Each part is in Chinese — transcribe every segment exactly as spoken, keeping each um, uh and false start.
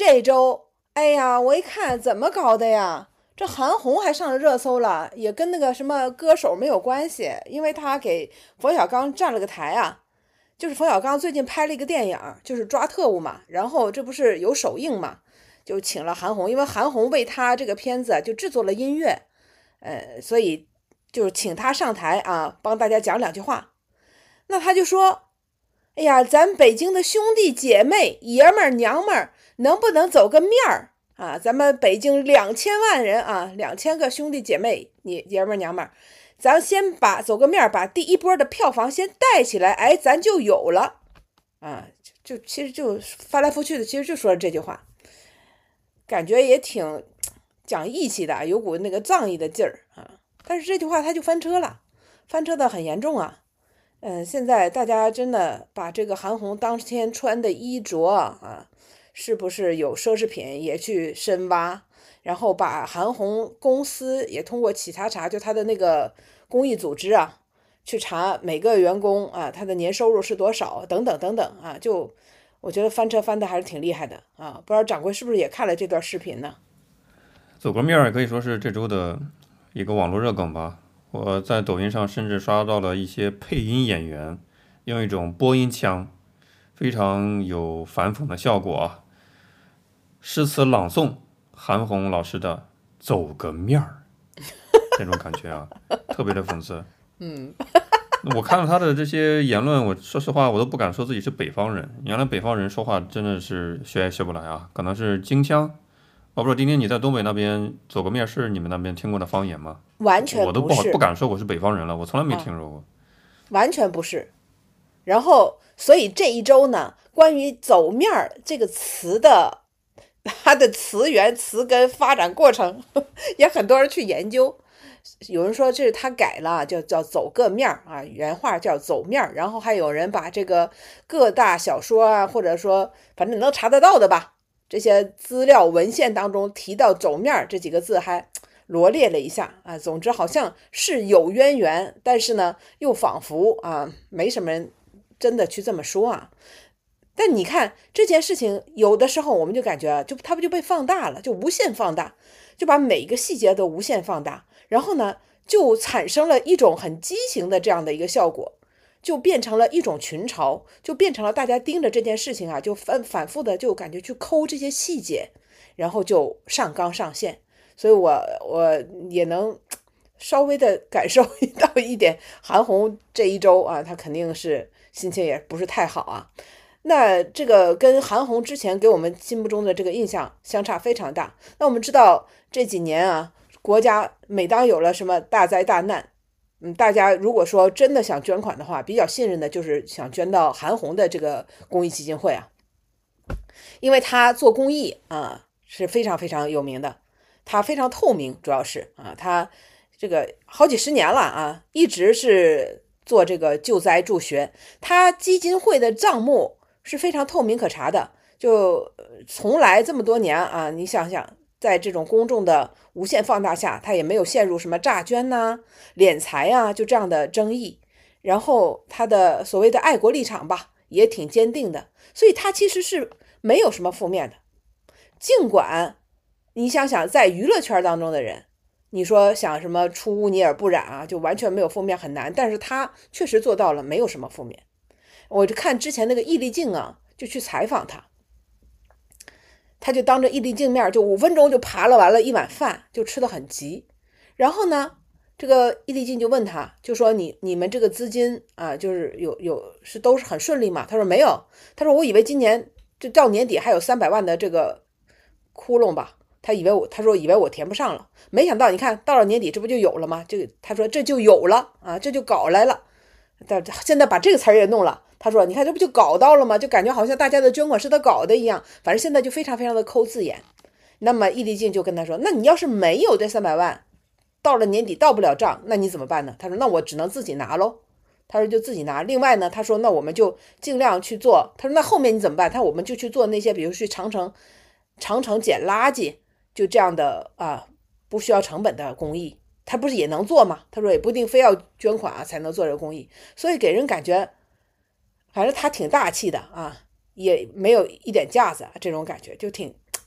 这周，哎呀，我一看怎么搞的呀？这韩红还上了热搜了，也跟那个什么歌手没有关系，因为他给冯小刚站了个台啊。就是冯小刚最近拍了一个电影，就是抓特务嘛，然后这不是有首映嘛，就请了韩红，因为韩红为他这个片子就制作了音乐，呃，所以就是请他上台啊，帮大家讲两句话。那他就说：“哎呀，咱北京的兄弟姐妹、爷们儿娘们儿，能不能走个面儿啊？咱们北京两千万人啊，两千个兄弟姐妹、你爷们儿娘们儿，咱先把走个面儿，把第一波的票房先带起来，哎，咱就有了啊！就就其实就翻来覆去的，其实就说了这句话，感觉也挺讲义气的，有股那个仗义的劲儿啊。但是这句话他就翻车了，翻车的很严重啊。”嗯，现在大家真的把这个韩红当天穿的衣着啊，是不是有奢侈品也去深挖，然后把韩红公司也通过企查查，就他的那个公益组织啊，去查每个员工啊他的年收入是多少，等等等等啊，就我觉得翻车翻的还是挺厉害的啊，不知道掌柜是不是也看了这段视频呢？ 走个面儿也可以说是这周的一个网络热梗吧。我在抖音上甚至刷到了一些配音演员用一种播音腔，非常有反讽的效果啊。诗词朗诵韩红老师的《走个面儿》，这种感觉啊，特别的讽刺。 嗯， 我看了他的这些言论，我说实话，我都不敢说自己是北方人。原来北方人说话真的是学也学不来啊，可能是京腔。我不知道丁丁你在东北那边走个面是你们那边听过的方言吗？ 完全我都不好不不是敢说我是北方人了，我从来没啊， 听说过。 完全不是。然后，所以这一周呢，关于“走面儿”这个词的它的词源、词根、发展过程，也很多人去研究。有人说这是他改了，叫叫走个面儿啊，原话叫走面儿。然后还有人把这个各大小说啊，或者说反正能查得到的吧，这些资料文献当中提到“走面儿”这几个字，还罗列了一下啊。总之好像是有渊源，但是呢，又仿佛啊没什么人真的去这么说啊。但你看这件事情，有的时候我们就感觉，就它不就被放大了，就无限放大，就把每一个细节都无限放大，然后呢，就产生了一种很畸形的这样的一个效果，就变成了一种群嘲，就变成了大家盯着这件事情啊，就反反复的就感觉去抠这些细节，然后就上纲上线。所以我我也能稍微的感受到一点，韩红这一周啊，她肯定是心情也不是太好啊。那这个跟韩红之前给我们心目中的这个印象相差非常大。那我们知道这几年啊，国家每当有了什么大灾大难，嗯，大家如果说真的想捐款的话，比较信任的就是想捐到韩红的这个公益基金会啊，因为他做公益啊是非常非常有名的，他非常透明，主要是啊，他这个好几十年了啊，一直是做这个救灾助学，他基金会的账目是非常透明可查的，就从来这么多年啊，你想想，在这种公众的无限放大下，他也没有陷入什么诈捐呐、敛财啊，就这样的争议。然后他的所谓的爱国立场吧，也挺坚定的，所以他其实是没有什么负面的。尽管你想想，在娱乐圈当中的人，你说想什么出污泥而不染啊，就完全没有负面很难，但是他确实做到了，没有什么负面。我就看之前那个易立竞啊，就去采访他，他就当着易立竞面，就五分钟就扒了完了一碗饭，就吃得很急。然后呢，这个易立竞就问他，就说你你们这个资金啊，就是有有是都是很顺利吗？他说没有，他说我以为今年就到年底还有三百万的这个窟窿吧。他以为我，他说以为我填不上了，没想到你看到了年底，这不就有了吗？这个他说这就有了啊，这就搞来了。但现在把这个词儿也弄了，他说你看这不就搞到了吗？就感觉好像大家的捐款是他搞的一样，反正现在就非常非常的抠字眼。那么易立竞就跟他说，那你要是没有这三百万，到了年底到不了账，那你怎么办呢？他说那我只能自己拿喽。他说就自己拿。另外呢，他说那我们就尽量去做。他说那后面你怎么办？他说我们就去做那些，比如去长城长城捡垃圾。就这样的啊，不需要成本的公益，他不是也能做吗？他说也不一定非要捐款啊才能做这个公益，所以给人感觉，反正他挺大气的啊，也没有一点架子啊，这种感觉就挺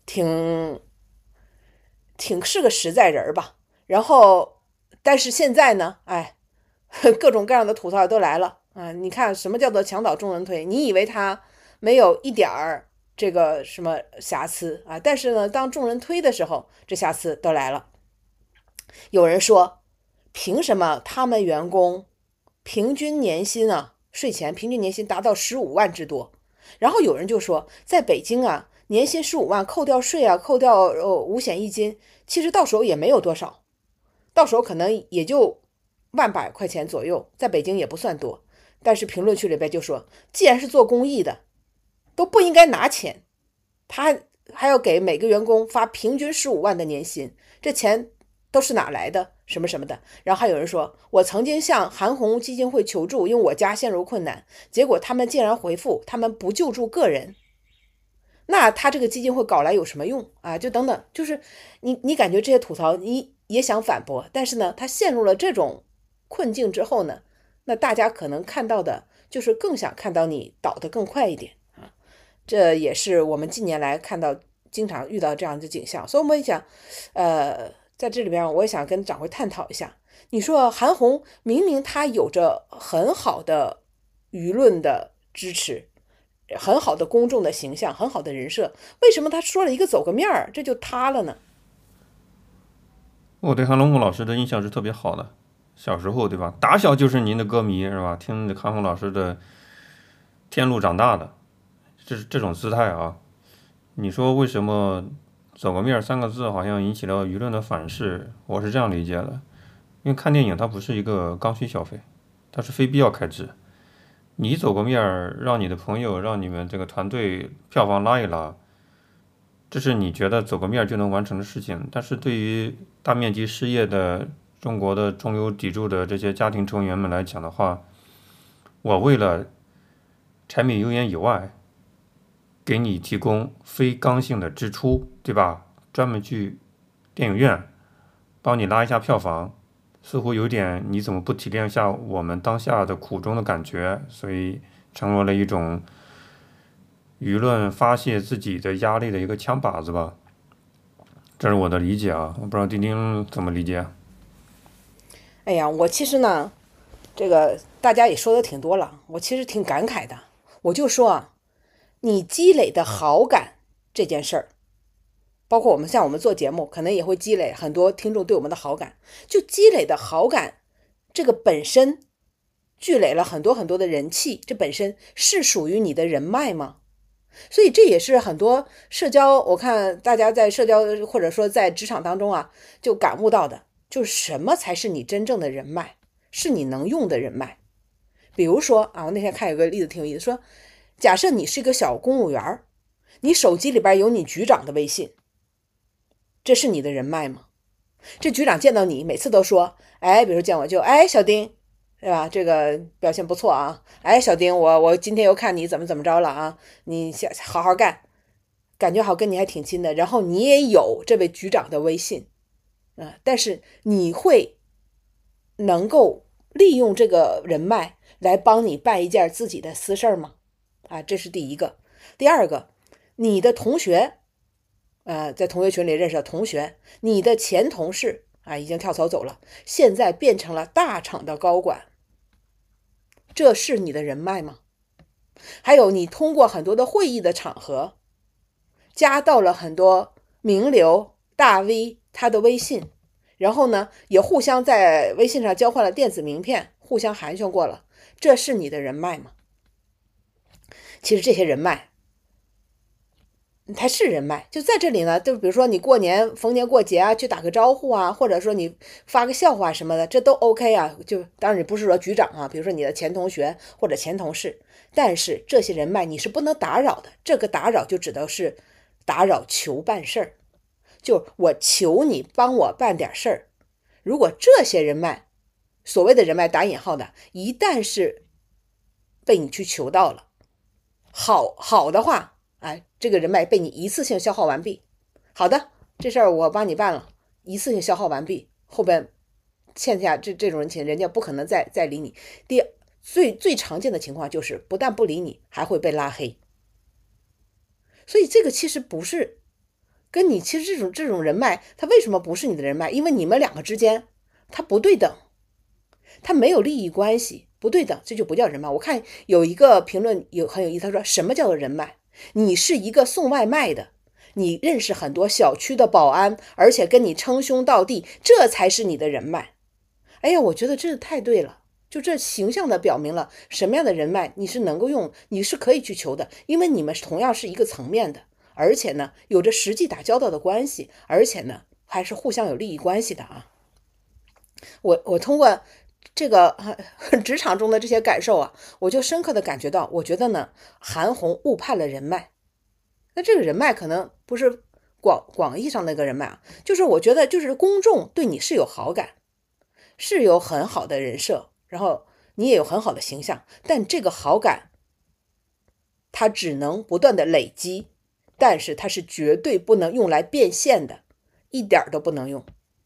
挺挺是个实在人吧。然后，但是现在呢，哎，各种各样的吐槽都来了啊！你看什么叫做墙倒众人推？你以为他没有一点儿这个什么瑕疵啊？但是呢，当众人推的时候，这瑕疵都来了。有人说，凭什么他们员工平均年薪啊，税前平均年薪达到十五万之多？然后有人就说，在北京啊，年薪十五万，扣掉税啊，扣掉呃五险一金，其实到手也没有多少，到手可能也就万把块钱左右，在北京也不算多。但是评论区里边就说，既然是做公益的，都不应该拿钱，他还要给每个员工发平均十五万的年薪，这钱都是哪来的？什么什么的。然后还有人说，我曾经向韩红基金会求助，因为我家陷入困难，结果他们竟然回复，他们不救助个人。那他这个基金会搞来有什么用啊？就等等，就是你你感觉这些吐槽，你也想反驳，但是呢，他陷入了这种困境之后呢，那大家可能看到的就是更想看到你倒得更快一点啊。这也是我们近年来看到经常遇到这样的景象，所以我们想，呃，在这里边我也想跟掌柜探讨一下，你说韩红明明她有着很好的舆论的支持，很好的公众的形象，很好的人设，为什么他说了一个走个面儿，这就塌了呢？ 我对韩龙木老师的印象是特别好的，小时候对吧，打小就是您的歌迷是吧？听韩红老师的天路长大的，这这种姿态啊，你说为什么走个面三个字好像引起了舆论的反噬？我是这样理解的，因为看电影它不是一个刚需消费，它是非必要开支。你走个面儿，让你的朋友，让你们这个团队票房拉一拉，这是你觉得走个面儿就能完成的事情。但是对于大面积失业的中国的中流砥柱的这些家庭成员们来讲的话，我为了柴米油盐以外，给你提供非刚性的支出，对吧？专门去电影院帮你拉一下票房，似乎有点你怎么不体谅一下我们当下的苦衷的感觉，所以成为了一种舆论发泄自己的压力的一个枪靶子吧。这是我的理解啊，我不知道丁丁怎么理解。 哎呀，我其实呢，这个大家也说的挺多了，我其实挺感慨的。我就说啊，你积累的好感这件事儿，包括我们像我们做节目，可能也会积累很多听众对我们的好感。就积累的好感，这个本身聚累了很多很多的人气，这本身是属于你的人脉吗？所以这也是很多社交，我看大家在社交或者说在职场当中啊，就感悟到的，就是什么才是你真正的人脉，是你能用的人脉。比如说啊，我那天看有个例子挺有意思，说假设你是一个小公务员，你手机里边有你局长的微信，这是你的人脉吗？这局长见到你每次都说，哎，比如见我就，哎，小丁，对吧？这个表现不错啊，哎，小丁，我我今天又看你怎么怎么着了啊，你下好好干，感觉好跟你还挺亲的。然后你也有这位局长的微信啊，但是你会能够利用这个人脉来帮你办一件自己的私事吗？啊，这是第一个。第二个，你的同学，呃，在同学群里认识的同学，你的前同事啊，已经跳槽走了，现在变成了大厂的高管，这是你的人脉吗？还有，你通过很多的会议的场合，加到了很多名流大 V 他的微信，然后呢，也互相在微信上交换了电子名片，互相寒暄过了，这是你的人脉吗？其实这些人脉，它是人脉，就在这里呢。就比如说你过年逢年过节啊，去打个招呼啊，或者说你发个笑话什么的，这都 OK 啊。就当然你不是说局长啊，比如说你的前同学或者前同事，但是这些人脉你是不能打扰的。这个打扰就指的是打扰求办事儿，就我求你帮我办点事儿。如果这些人脉，所谓的人脉打引号的，一旦是被你去求到了，好好的话，哎，这个人脉被你一次性消耗完毕。好的，这事儿我帮你办了，一次性消耗完毕，后边欠下这这种人情，人家不可能再再理你。第最最常见的情况就是，不但不理你，还会被拉黑。所以这个其实不是跟你其实这种这种人脉，他为什么不是你的人脉？因为你们两个之间他不对等，他没有利益关系，不对等，这就不叫人脉。我看有一个评论有很有意思，他说什么叫做人脉？你是一个送外卖的，你认识很多小区的保安，而且跟你称兄道弟，这才是你的人脉。哎呀，我觉得这太对了，就这形象的表明了什么样的人脉你是能够用，你是可以去求的，因为你们同样是一个层面的，而且呢有着实际打交道的关系，而且呢还是互相有利益关系的啊。我我通过这个职场中的这些感受啊，我就深刻的感觉到，我觉得呢韩红误判了人脉。那这个人脉可能不是广广义上的一个人脉啊，就是我觉得就是公众对你是有好感，是有很好的人设，然后你也有很好的形象，但这个好感它只能不断的累积，但是它是绝对不能用来变现的，一点都不能用。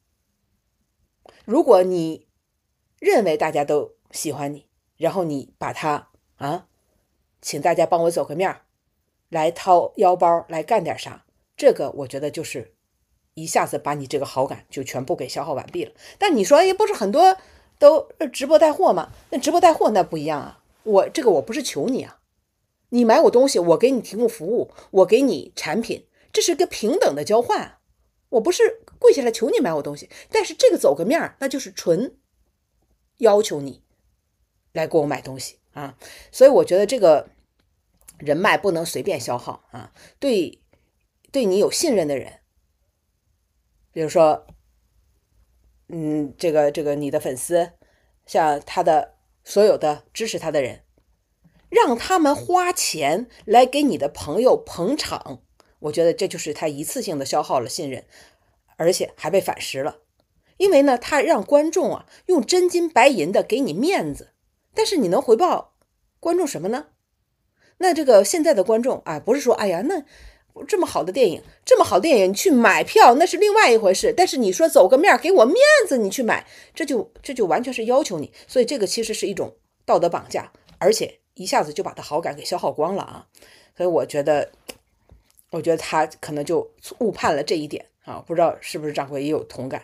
如果你认为大家都喜欢你，然后你把它啊，请大家帮我走个面，来掏腰包来干点啥，这个我觉得就是一下子把你这个好感就全部给消耗完毕了。但你说也不是很多都直播带货吗？那直播带货那不一样啊，我这个我不是求你啊，你买我东西，我给你提供服务，我给你产品，这是个平等的交换，我不是跪下来求你买我东西，但是这个走个面那就是纯要求你来给我买东西啊。所以我觉得这个人脉不能随便消耗啊，对对你有信任的人，比如说嗯，这个这个你的粉丝，像他的所有的支持他的人，让他们花钱来给你的朋友捧场，我觉得这就是他一次性的消耗了信任，而且还被反噬了。因为呢，他让观众啊用真金白银的给你面子，但是你能回报观众什么呢？那这个现在的观众啊，不是说哎呀，那这么好的电影，这么好的电影，你去买票那是另外一回事。但是你说走个面给我面子，你去买，这就这就完全是要求你。所以这个其实是一种道德绑架，而且一下子就把他好感给消耗光了啊。所以我觉得，我觉得他可能就误判了这一点啊，不知道是不是掌柜也有同感。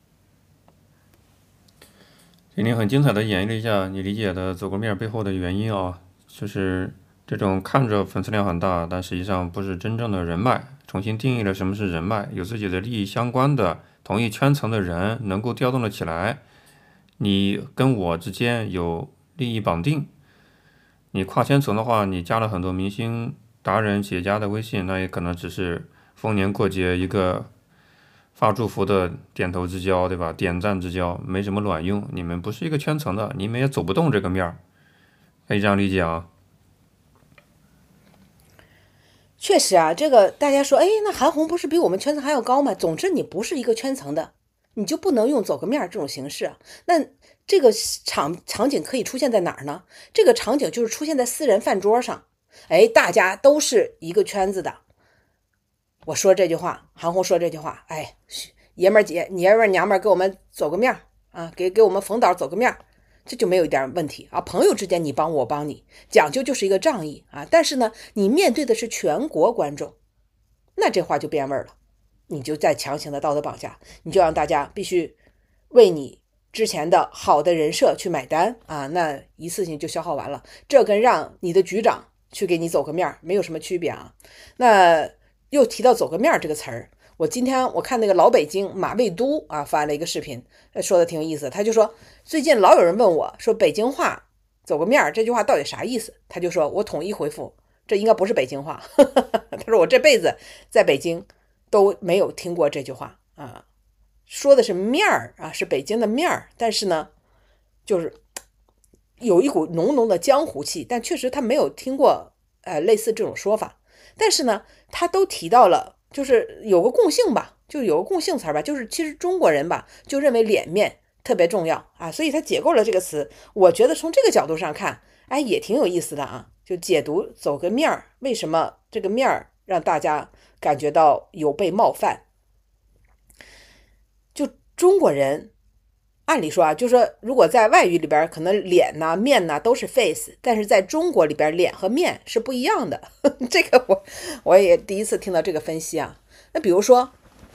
今天很精彩的演绎了一下你理解的走个面背后的原因啊，就是这种看着粉丝量很大，但实际上不是真正的人脉，重新定义了什么是人脉，有自己的利益相关的同一圈层的人能够调动了起来，你跟我之间有利益绑定，你跨圈层的话，你加了很多明星达人企业家的微信，那也可能只是逢年过节一个发祝福的点头之交，对吧？点赞之交没什么卵用，你们不是一个圈层的，你们也走不动这个面儿，可以这样理解啊。 确实啊，这个大家说，哎，那韩红不是比我们圈层还要高吗？总之你不是一个圈层的，你就不能用走个面这种形式啊。那这个场场景可以出现在哪儿呢？这个场景就是出现在私人饭桌上，哎，大家都是一个圈子的。我说这句话，韩红说这句话，哎，爷们儿姐，爷们儿娘们儿给我们走个面啊，给给我们冯导走个面，这就没有一点问题啊。朋友之间你帮我，我帮你，讲究就是一个仗义啊。但是呢，你面对的是全国观众，那这话就变味儿了，你就在强行的道德绑架，你就让大家必须为你之前的好的人设去买单啊，那一次性就消耗完了。这跟让你的局长去给你走个面没有什么区别啊。那又提到走个面这个词儿，我今天我看那个老北京马未都啊发了一个视频，说的挺有意思。他就说最近老有人问我说北京话走个面这句话到底啥意思？他就说我统一回复，这应该不是北京话。他说我这辈子在北京都没有听过这句话啊，说的是面儿啊，是北京的面儿，但是呢，就是有一股浓浓的江湖气，但确实他没有听过呃类似这种说法。但是呢，他都提到了，就是有个共性吧，就有个共性词吧，就是其实中国人吧就认为脸面特别重要啊，所以他解构了这个词。我觉得从这个角度上看，哎，也挺有意思的啊，就解读走个面儿，为什么这个面儿让大家感觉到有被冒犯？就中国人按理说啊，就说如果在外语里边，可能脸呐、面呐都是 face，但是在中国里边，脸和面是不一样的。这个我我也第一次听到这个分析啊。那比如说，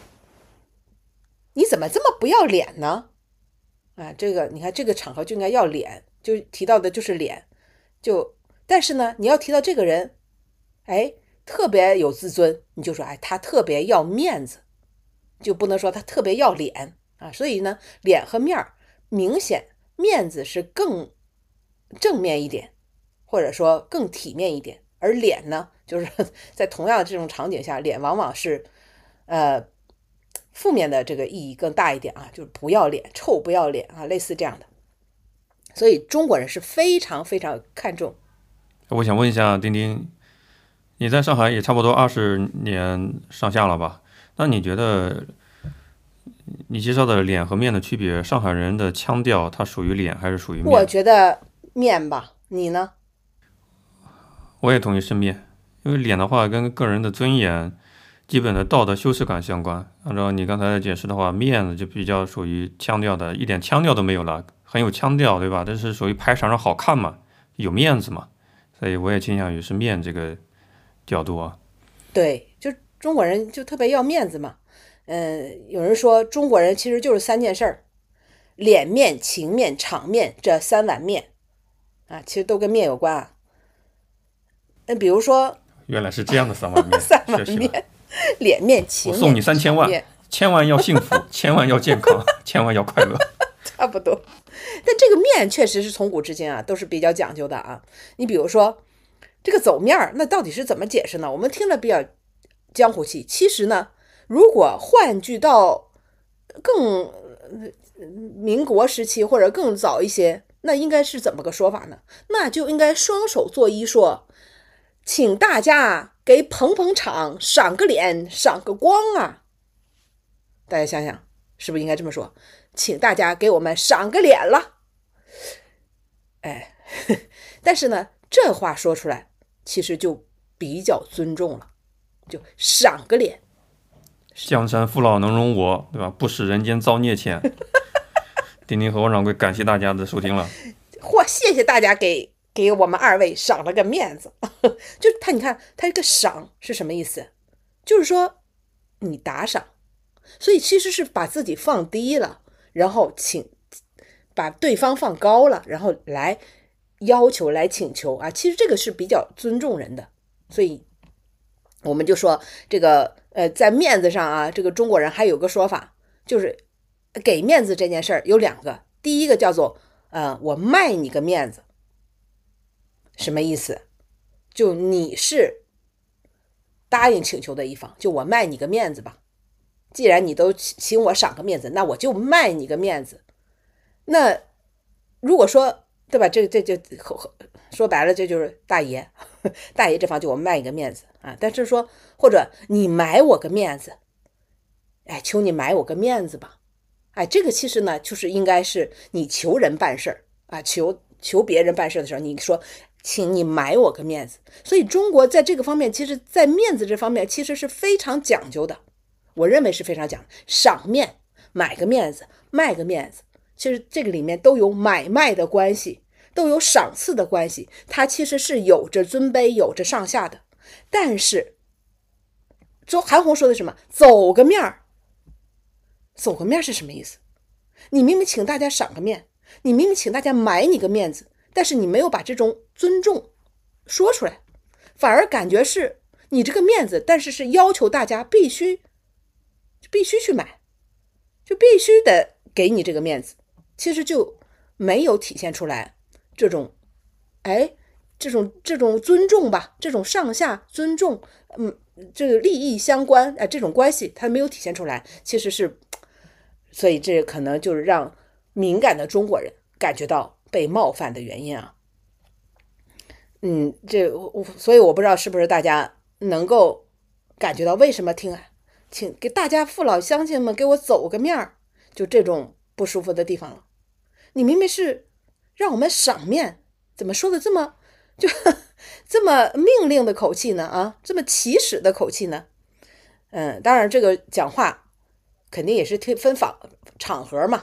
你怎么这么不要脸呢？啊，这个你看这个场合就应该要脸，就提到的就是脸，就但是呢，你要提到这个人，哎，特别有自尊，你就说哎，他特别要面子，就不能说他特别要脸啊。所以呢，脸和面儿明显面子是更正面一点，或者说更体面一点，而脸呢，就是在同样的这种场景下，脸往往是呃负面的这个意义更大一点啊，就是不要脸、臭不要脸啊，类似这样的。所以中国人是非常非常看重。 我想问一下丁丁，你在上海也差不多二十年上下了吧？那你觉得你介绍的脸和面的区别，上海人的腔调它属于脸还是属于面？ 我觉得面吧，你呢？ 我也同意是面，因为脸的话跟个人的尊严、基本的道德修饰感相关。按照你刚才的解释的话，面子就比较属于腔调的，一点腔调都没有了，很有腔调，对吧？这是属于排场上好看嘛，有面子嘛，所以我也倾向于是面这个角度啊。 对，就中国人就特别要面子嘛。嗯，有人说中国人其实就是三件事儿：脸面、情面、场面这三碗面啊，其实都跟面有关啊。那比如说原来是这样的三碗面， 三碗学习了。 面，脸面、情面， 我送你三千万场面， 千万要幸福，千万要健康，千万要快乐。 差不多。但这个面确实是从古至今啊都是比较讲究的啊。你比如说这个走面儿，那到底是怎么解释呢？我们听了比较江湖气，其实呢，如果换句到更呃民国时期或者更早一些，那应该是怎么个说法呢？那就应该双手作揖说，请大家给捧捧场，赏个脸，赏个光啊！大家想想，是不是应该这么说？请大家给我们赏个脸了。哎，但是呢，这话说出来，其实就比较尊重了，就赏个脸。 江山父老能容我，对吧？不使人间造孽钱。丁丁和王掌柜，感谢大家的收听了。 嚯，谢谢大家给给我们二位赏了个面子。就他，你看他这个赏是什么意思？就是说你打赏，所以其实是把自己放低了，然后请把对方放高了，然后来要求来请求啊。其实这个是比较尊重人的，所以我们就说这个呃，在面子上啊，这个中国人还有个说法，就是给面子这件事儿有两个，第一个叫做呃，我卖你个面子，什么意思？就你是答应请求的一方，就我卖你个面子吧。既然你都请我赏个面子，那我就卖你个面子。那如果说对吧，这这这说白了，这就是大爷，大爷这方就我卖你个面子啊。但是说或者你买我个面子，哎，求你买我个面子吧。哎，这个其实呢，就是应该是你求人办事儿啊，求求别人办事的时候，你说，请你买我个面子。所以中国在这个方面，其实在面子这方面，其实是非常讲究的。我认为是非常讲赏面，买个面子，卖个面子，其实这个里面都有买卖的关系，都有赏赐的关系，它其实是有着尊卑，有着上下的。但是，周韩红说的什么？走个面儿。走个面是什么意思？你明明请大家赏个面，你明明请大家买你个面子，但是你没有把这种尊重说出来，反而感觉是你这个面子，但是是要求大家必须必须去买，就必须得给你这个面子，其实就没有体现出来这种哎这种这种尊重吧，这种上下尊重，嗯，这个利益相关，哎，这种关系它没有体现出来，其实是。所以这可能就是让敏感的中国人感觉到被冒犯的原因啊。嗯，这所以我不知道是不是大家能够感觉到为什么听啊，请给大家父老乡亲们给我走个面儿，就这种不舒服的地方了。你明明是让我们赏面，怎么说的这么就这么命令的口气呢？啊，这么起始的口气呢？嗯，当然这个讲话。肯定也是分访场合嘛，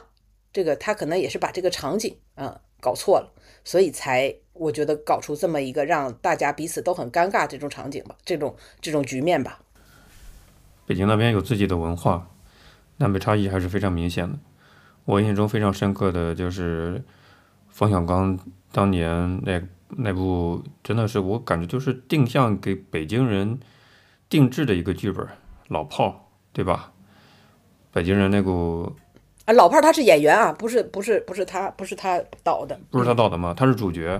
这个他可能也是把这个场景啊、呃、搞错了，所以才我觉得搞出这么一个让大家彼此都很尴尬这种场景吧，这种这种局面吧。 北京那边有自己的文化，南北差异还是非常明显的。我印象中非常深刻的就是冯小刚当年那那部，真的是我感觉就是定向给北京人定制的一个剧本，老炮儿，对吧？北京人那股啊，老炮儿他是演员啊，不是不是不是他不是他导的， 不是他导的吗？他是主角，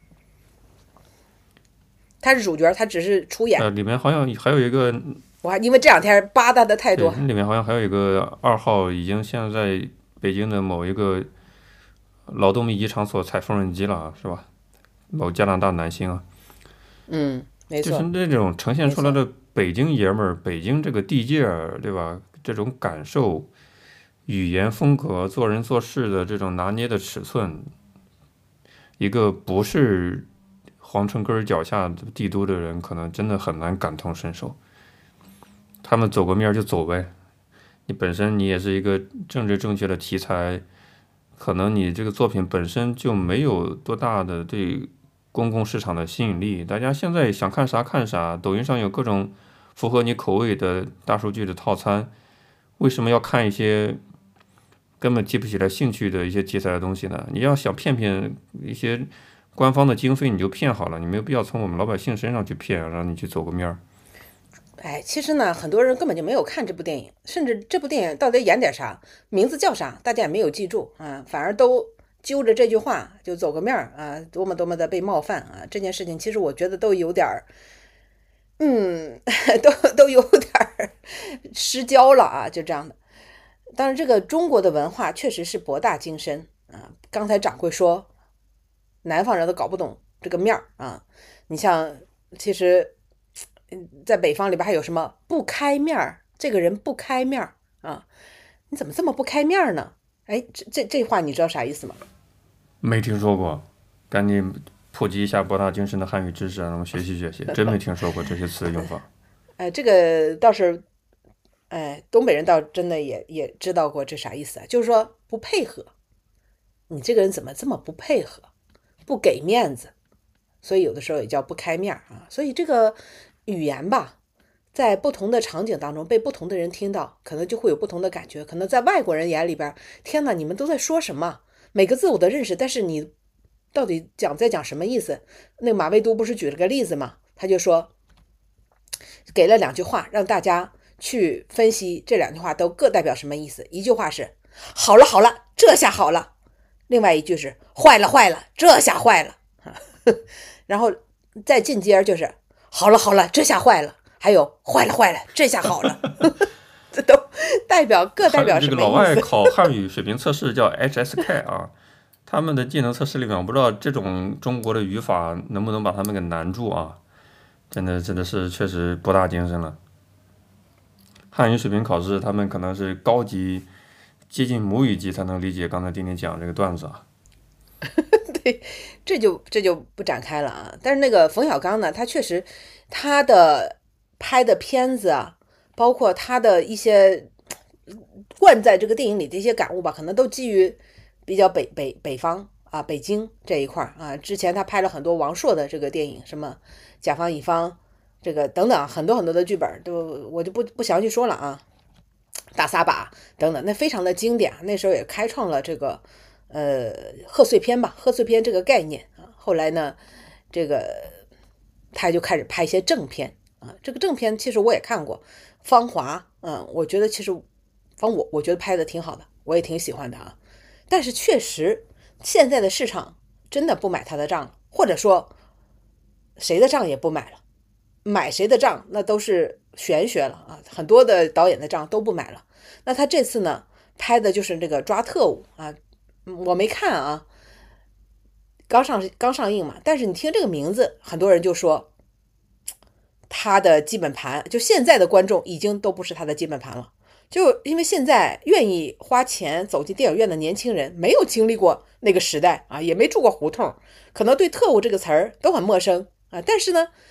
他是主角，他只是出演。 呃，里面好像还有一个， 我还因为这两天扒他的太对， 多， 里面好像还有一个二号，已经现在在北京的某一个劳动密集场所踩缝纫机了，是吧？某加拿大男星啊， 嗯，没错， 就是那种呈现出来的北京爷们儿、北京这个地界儿，对吧？这种感受、语言风格、做人做事的这种拿捏的尺寸，一个不是皇城根儿脚下帝都的人，可能真的很难感同身受。他们走个面就走呗，你本身你也是一个政治正确的题材，可能你这个作品本身就没有多大的对公共市场的吸引力。大家现在想看啥看啥，抖音上有各种符合你口味的大数据的套餐，为什么要看一些根本提不起来兴趣的一些题材的东西呢？你要想骗骗一些官方的经费，你就骗好了，你没有必要从我们老百姓身上去骗，让你去走个面儿。 哎，其实呢，很多人根本就没有看这部电影，甚至这部电影到底演点啥，名字叫啥，大家也没有记住啊，反而都揪着这句话就走个面儿啊，多么多么的被冒犯啊！这件事情其实我觉得都有点儿，嗯，都都有点儿失焦了啊，就这样的。当然，这个中国的文化确实是博大精深啊。刚才掌柜说，南方人都搞不懂这个面儿啊。你像，其实，在北方里边还有什么不开面儿，这个人不开面儿啊，你怎么这么不开面儿呢？哎，这这这话你知道啥意思吗？ 没听说过，赶紧普及一下博大精深的汉语知识，让我们学习学习。真没听说过这些词的用法。 哎，这个倒是，哎，东北人倒真的也也知道过这啥意思啊，就是说不配合，你这个人怎么这么不配合，不给面子，所以有的时候也叫不开面啊。所以这个语言吧，在不同的场景当中被不同的人听到，可能就会有不同的感觉。可能在外国人眼里边，天哪，你们都在说什么？每个字我都认识，但是你到底讲在讲什么意思？那个马未都不是举了个例子吗？他就说，给了两句话让大家去分析，这两句话都各代表什么意思。一句话是好了好了，这下好了，另外一句是坏了坏了，这下坏了。然后再进阶就是好了好了，这下坏了，还有坏了坏了，这下好了。这都代表各代表什么意思？ 这个老外考汉语水平测试叫 H S K 啊，他们的技能测试里面，我不知道这种中国的语法能不能把他们给难住啊？真的真的是确实博大精深了。汉语水平考试，他们可能是高级接近母语级才能理解刚才丁丁讲这个段子啊。 对，这就这就不展开了啊。但是那个冯小刚呢，他确实他的拍的片子啊，包括他的一些灌在这个电影里的一些感悟吧，可能都基于比较北北北方啊，北京这一块啊。之前他拍了很多王朔的这个电影，什么甲方乙方，这个等等很多很多的剧本，都我就不不详细说了啊。大撒把等等，那非常的经典，那时候也开创了这个呃贺岁片吧，贺岁片这个概念啊。后来呢，这个他就开始拍一些正片啊。这个正片其实我也看过，《芳华》嗯，我觉得其实方我我觉得拍的挺好的，我也挺喜欢的啊。但是确实现在的市场真的不买他的账，或者说谁的账也不买了，买谁的账那都是玄学了啊！很多的导演的账都不买了。那他这次呢，拍的就是这个抓特务啊，我没看啊，刚上刚上映嘛。但是你听这个名字，很多人就说他的基本盘，就现在的观众已经都不是他的基本盘了。就因为现在愿意花钱走进电影院的年轻人，没有经历过那个时代啊，也没住过胡同，可能对特务这个词儿都很陌生啊。但是呢，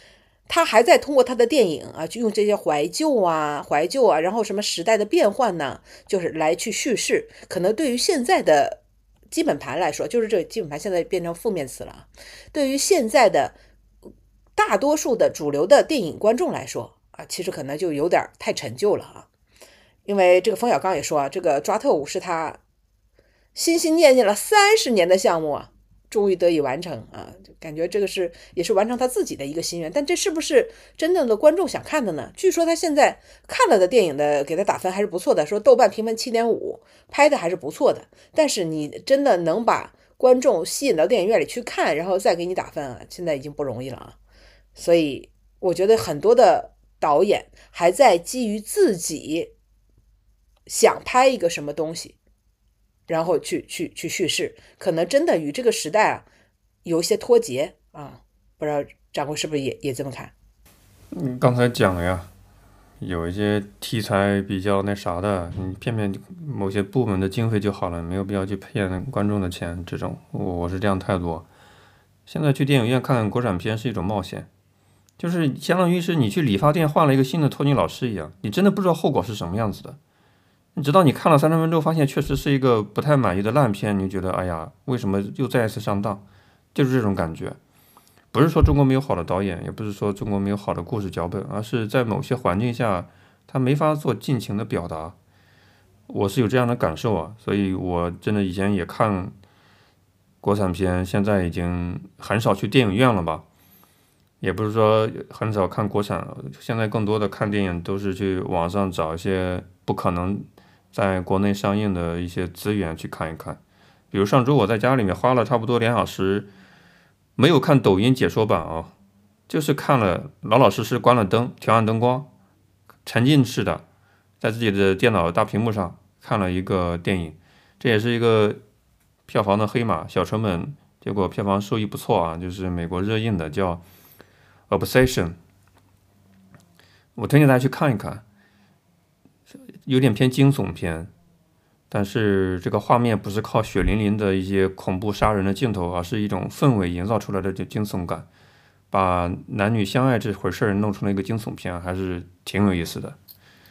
他还在通过他的电影啊，去用这些怀旧啊、怀旧啊，然后什么时代的变换呢，就是来去叙事。可能对于现在的基本盘来说，就是这个基本盘现在变成负面词了。对于现在的大多数的主流的电影观众来说啊，其实可能就有点太陈旧了啊。因为这个冯小刚也说啊，这个抓特务是他心心念念了三十年的项目啊。终于得以完成啊，就感觉这个是也是完成他自己的一个心愿，但这是不是真正的观众想看的呢？据说他现在看了的电影的给他打分还是不错的，说豆瓣评分 七点五， 拍的还是不错的，但是你真的能把观众吸引到电影院里去看，然后再给你打分啊，现在已经不容易了啊。所以我觉得很多的导演还在基于自己想拍一个什么东西，然后去去去叙事，可能真的与这个时代啊有一些脱节啊，不知道掌柜是不是也也这么看？ 嗯，刚才讲了呀，有一些题材比较那啥的，你骗骗某些部门的经费就好了，没有必要去骗观众的钱。这种我是这样态度。现在去电影院看国产片是一种冒险，就是相当于是你去理发店换了一个新的托尼老师一样，你真的不知道后果是什么样子的。直到你看了三十分钟，发现确实是一个不太满意的烂片，你觉得哎呀，为什么又再一次上当？就是这种感觉。不是说中国没有好的导演，也不是说中国没有好的故事脚本，而是在某些环境下，他没法做尽情的表达。我是有这样的感受啊，所以我真的以前也看国产片，现在已经很少去电影院了吧。也不是说很少看国产，现在更多的看电影都是去网上找一些不可能在国内上映的一些资源去看一看。比如上周我在家里面花了差不多两小时，没有看抖音解说版啊，就是看了老老实实关了灯，调暗灯光，沉浸式的在自己的电脑大屏幕上看了一个电影。这也是一个票房的黑马，小成本，结果票房收益不错啊，就是美国热映的，叫Obsession， 我推荐大家去看一看，有点偏惊悚片，但是这个画面不是靠血淋淋的一些恐怖杀人的镜头，而是一种氛围营造出来的惊悚感，把男女相爱这回事弄成了一个惊悚片，还是挺有意思的。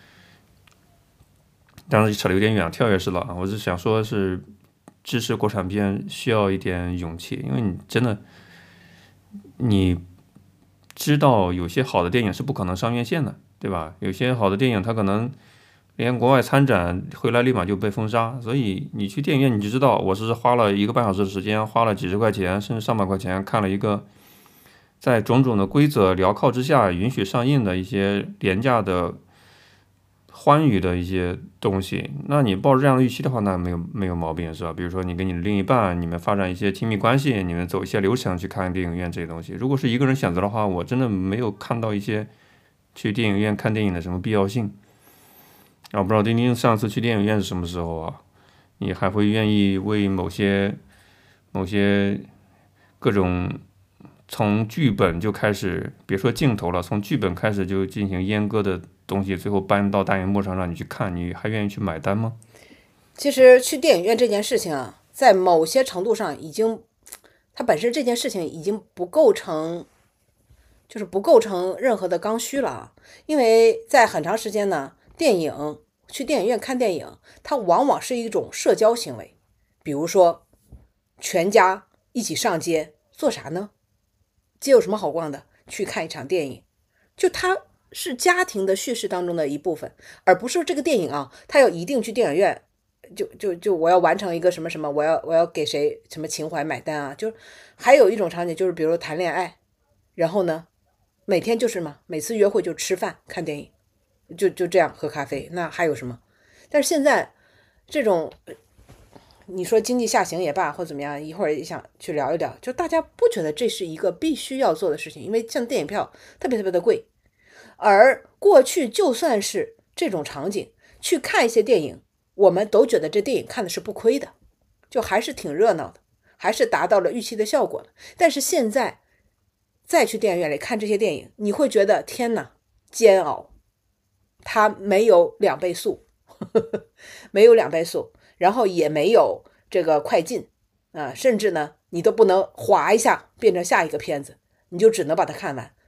当然扯得有点远，跳跃式了啊！我是想说是支持国产片需要一点勇气，因为你真的你。知道有些好的电影是不可能上院线的，对吧？有些好的电影它可能连国外参展回来立马就被封杀，所以你去电影院你就知道，我是花了一个半小时的时间，花了几十块钱甚至上百块钱看了一个在种种的规则镣铐之下允许上映的一些廉价的欢愉的一些东西，那你抱着这样的预期的话，那没有没有毛病，是吧？比如说你跟你的另一半，你们发展一些亲密关系，你们走一些流程去看电影院这些东西。如果是一个人选择的话，我真的没有看到一些去电影院看电影的什么必要性。啊，不知道丁丁上次去电影院是什么时候啊？你还会愿意为某些某些各种从剧本就开始，别说镜头了，从剧本开始就进行阉割的东西，最后搬到大荧幕上让你去看，你还愿意去买单吗？ 其实去电影院这件事情啊，在某些程度上已经，它本身这件事情已经不构成，就是不构成任何的刚需了啊。因为在很长时间呢，电影去电影院看电影，它往往是一种社交行为。比如说，全家一起上街做啥呢？街有什么好逛的？去看一场电影，就它是家庭的叙事当中的一部分，而不是说这个电影啊，它要一定去电影院，就就就我要完成一个什么什么，我要我要给谁什么情怀买单啊？就还有一种场景就是，比如谈恋爱，然后呢，每天就是嘛，每次约会就吃饭看电影，就就这样喝咖啡，那还有什么？但是现在这种。你说经济下行也罢，或怎么样，一会儿也想去聊一聊，就大家不觉得这是一个必须要做的事情，因为像电影票特别特别的贵，而过去就算是这种场景去看一些电影，我们都觉得这电影看的是不亏的，就还是挺热闹的，还是达到了预期的效果的。但是现在再去电影院里看这些电影，你会觉得天哪，煎熬，它没有两倍速，呵呵，没有两倍速。然后也没有这个快进啊，甚至呢，你都不能滑一下变成下一个片子，你就只能把它看完。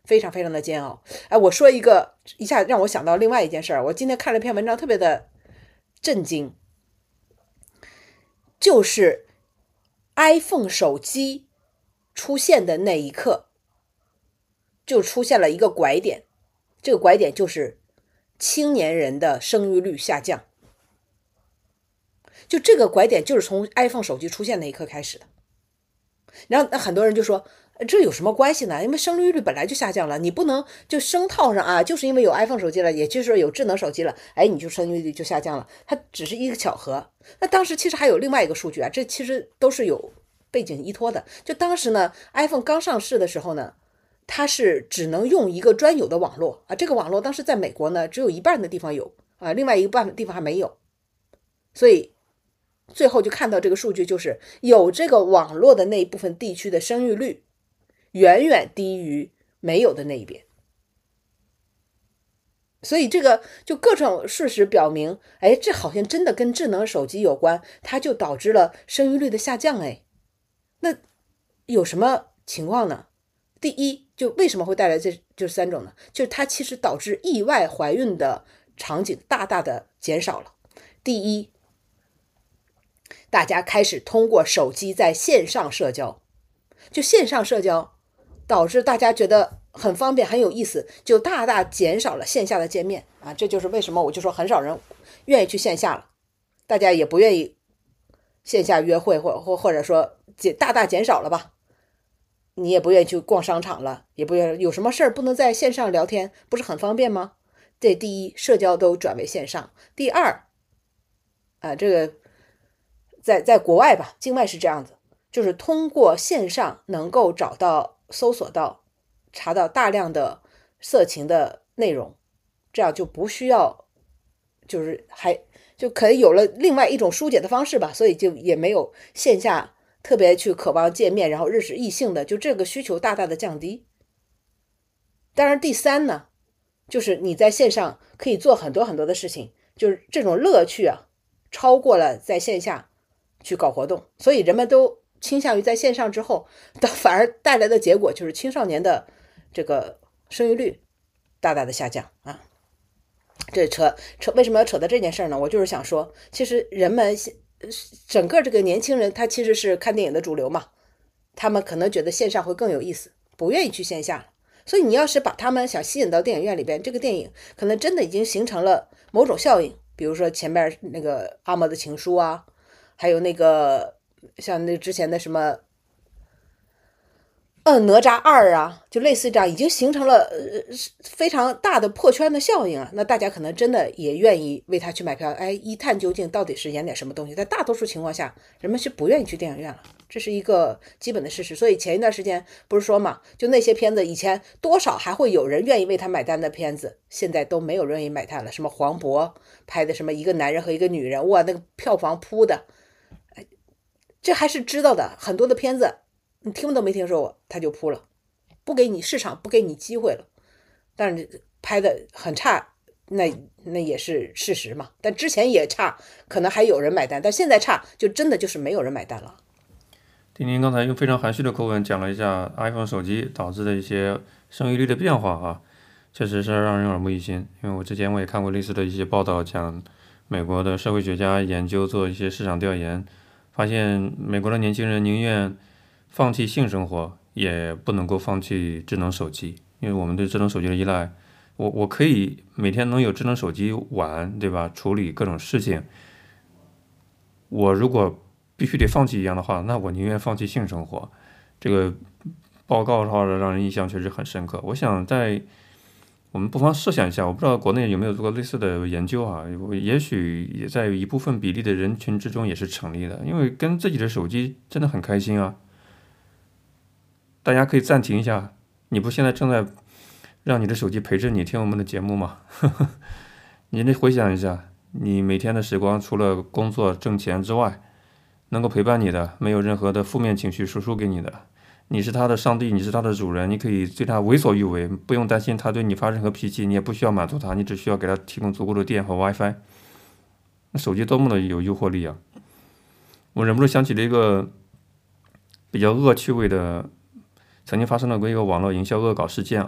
非常非常的煎熬。哎，我说一个，一下让我想到另外一件事儿。我今天看了一篇文章，特别的震惊，就是 iPhone 手机出现的那一刻，就出现了一个拐点，这个拐点就是青年人的生育率下降。就这个拐点就是从 iPhone 手机出现那一刻开始的。然后那很多人就说，这有什么关系呢？因为生育率本来就下降了，你不能就生套上啊，就是因为有 iPhone 手机了，也就是说有智能手机了，哎，你就生育率就下降了，它只是一个巧合。那当时其实还有另外一个数据啊，这其实都是有背景依托的。就当时呢 ，iPhone 刚上市的时候呢，它是只能用一个专有的网络啊，这个网络当时在美国呢，只有一半的地方有啊，另外一半的地方还没有，所以最后就看到这个数据，就是有这个网络的那一部分地区的生育率远远低于没有的那一边。所以这个就各种事实表明，哎，这好像真的跟智能手机有关，它就导致了生育率的下降。哎，那有什么情况呢？第一，就为什么会带来这这三种呢？就是它其实导致意外怀孕的场景大大的减少了。第一，大家开始通过手机在线上社交，就线上社交导致大家觉得很方便很有意思，就大大减少了线下的见面啊，这就是为什么我就说很少人愿意去线下了，大家也不愿意线下约会，或或或者说大大减少了吧。你也不愿意去逛商场了，也不愿意，有什么事儿不能在线上聊天，不是很方便吗？这第一，社交都转为线上。第二，啊，这个在在国外吧，境外是这样子，就是通过线上能够找到、搜索到、查到大量的色情的内容，这样就不需要，就是还就可以有了另外一种疏解的方式吧，所以就也没有线下特别去渴望见面，然后认识异性的，就这个需求大大的降低。当然，第三呢，就是你在线上可以做很多很多的事情，就是这种乐趣啊，超过了在线下去搞活动，所以人们都倾向于在线上之后，反而带来的结果就是青少年的这个生育率大大的下降啊。这扯扯为什么要扯到这件事呢？我就是想说，其实人们整个这个年轻人他其实是看电影的主流嘛，他们可能觉得线上会更有意思，不愿意去线下了。所以你要是把他们想吸引到电影院里边，这个电影可能真的已经形成了某种效应，比如说前面那个阿嬷的情书啊，还有那个像那之前的什么嗯，哪吒二啊，就类似这样，已经形成了呃非常大的破圈的效应啊。那大家可能真的也愿意为他去买票，哎，一探究竟到底是演点什么东西。但大多数情况下，人们是不愿意去电影院了，这是一个基本的事实。所以前一段时间不是说嘛，就那些片子以前多少还会有人愿意为他买单的片子，现在都没有人愿意买单了。什么黄渤拍的什么一个男人和一个女人，哇，那个票房扑的，哎，这还是知道的。很多的片子你听都没听说过，他就扑了，不给你市场，不给你机会了。但是拍的很差，那那也是事实嘛。但之前也差，可能还有人买单，但现在差，就真的就是没有人买单了。 丁丁刚才用非常含蓄的口吻讲了一下 iPhone 手机导致的一些生育率的变化啊，确实是让人耳目一新。因为我之前我也看过类似的一些报道，讲美国的社会学家研究做一些市场调研，发现美国的年轻人宁愿放弃性生活，也不能够放弃智能手机，因为我们对智能手机的依赖，我我可以每天能有智能手机玩，对吧？处理各种事情。我如果必须得放弃一样的话，那我宁愿放弃性生活。这个报告的话让人印象确实很深刻。我想在我们不妨设想一下，我不知道国内有没有做过类似的研究啊？也许也在一部分比例的人群之中也是成立的，因为跟自己的手机真的很开心啊。大家可以暂停一下，你不现在正在让你的手机陪着你听我们的节目吗？你得回想一下，你每天的时光除了工作挣钱之外，能够陪伴你的，没有任何的负面情绪输出给你的，你是他的上帝，你是他的主人，你可以对他为所欲为，不用担心他对你发任何脾气，你也不需要满足他，你只需要给他提供足够的电和 WiFi。那手机多么的有诱惑力啊！我忍不住想起了一个比较恶趣味的曾经发生了过一个网络营销恶搞事件啊，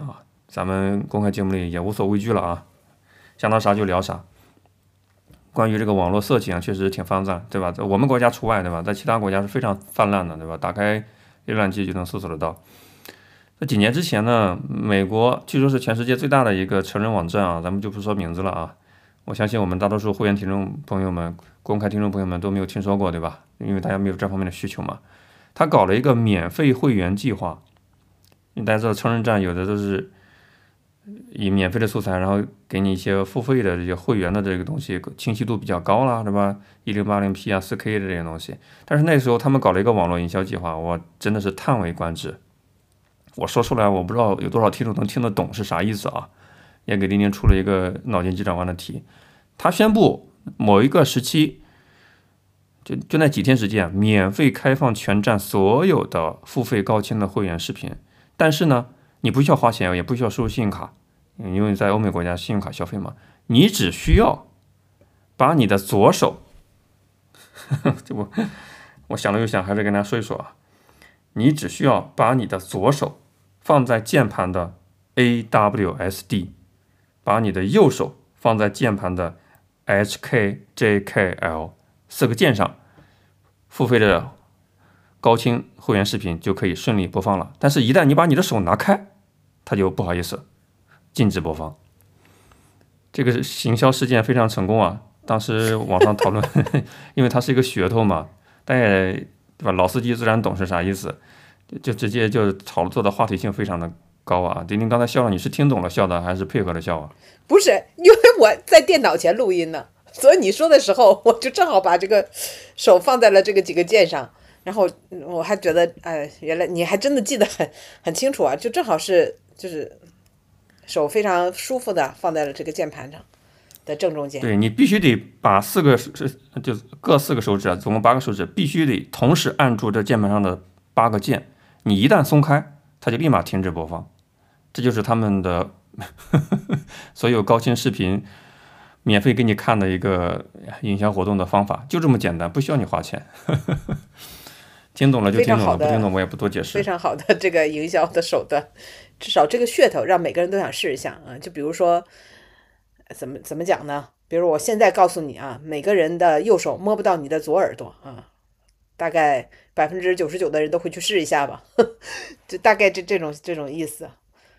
咱们公开节目里也无所畏惧了啊，想到啥就聊啥。关于这个网络色情啊，确实挺泛滥，对吧？在我们国家除外，对吧？在其他国家是非常泛滥的，对吧？打开浏览器就能搜索得到。在几年之前呢，美国据说是全世界最大的一个成人网站啊，咱们就不说名字了啊。我相信我们大多数会员听众朋友们、公开听众朋友们都没有听说过，对吧？因为大家没有这方面的需求嘛。他搞了一个免费会员计划，因为大家知道成人站有的都是以免费的素材，然后给你一些付费的这些会员的这个东西，清晰度比较高啦，对吧？一零八零 P 啊、四 K 的这些东西。但是那时候他们搞了一个网络营销计划，我真的是叹为观止。我说出来，我不知道有多少听众能听得懂是啥意思啊？也给林林出了一个脑筋急转弯的题。他宣布某一个时期，就就那几天时间，免费开放全站所有的付费高清的会员视频，但是呢，你不需要花钱，也不需要输入信用卡，因为在欧美国家信用卡消费嘛，你只需要把你的左手，这我我想了又想，还是跟大家说一说啊，你只需要把你的左手放在键盘的 A W S D， 把你的右手放在键盘的 H K J K L 四个键上，付费的高清会员视频就可以顺利播放了。但是，一旦你把你的手拿开，它就不好意思禁止播放。这个行销事件非常成功啊！当时网上讨论，因为它是一个噱头嘛，但也对吧？老司机自然懂是啥意思，就直接就炒作的话题性非常的高啊！丁丁刚才笑了，你是听懂了笑的，还是配合的笑啊？ 不是，因为我在电脑前录音呢，所以你说的时候，我就正好把这个手放在了这个几个键上，然后我还觉得，哎，原来你还真的记得很很清楚啊！就正好是就是手非常舒服的放在了这个键盘上的正中间。 对，你必须得把四个就各四个手指啊，总共八个手指，必须得同时按住这键盘上的八个键。你一旦松开，它就立马停止播放。这就是他们的呵呵所有高清视频免费给你看的一个营销活动的方法，就这么简单，不需要你花钱。呵呵听懂了就听懂了，不听懂我也不多解释。 非常好的这个营销的手段，至少这个噱头让每个人都想试一下啊。就比如说，怎么怎么讲呢？比如我现在告诉你啊，每个人的右手摸不到你的左耳朵啊，大概百分之九十九的人都会去试一下吧，就大概这这种这种意思。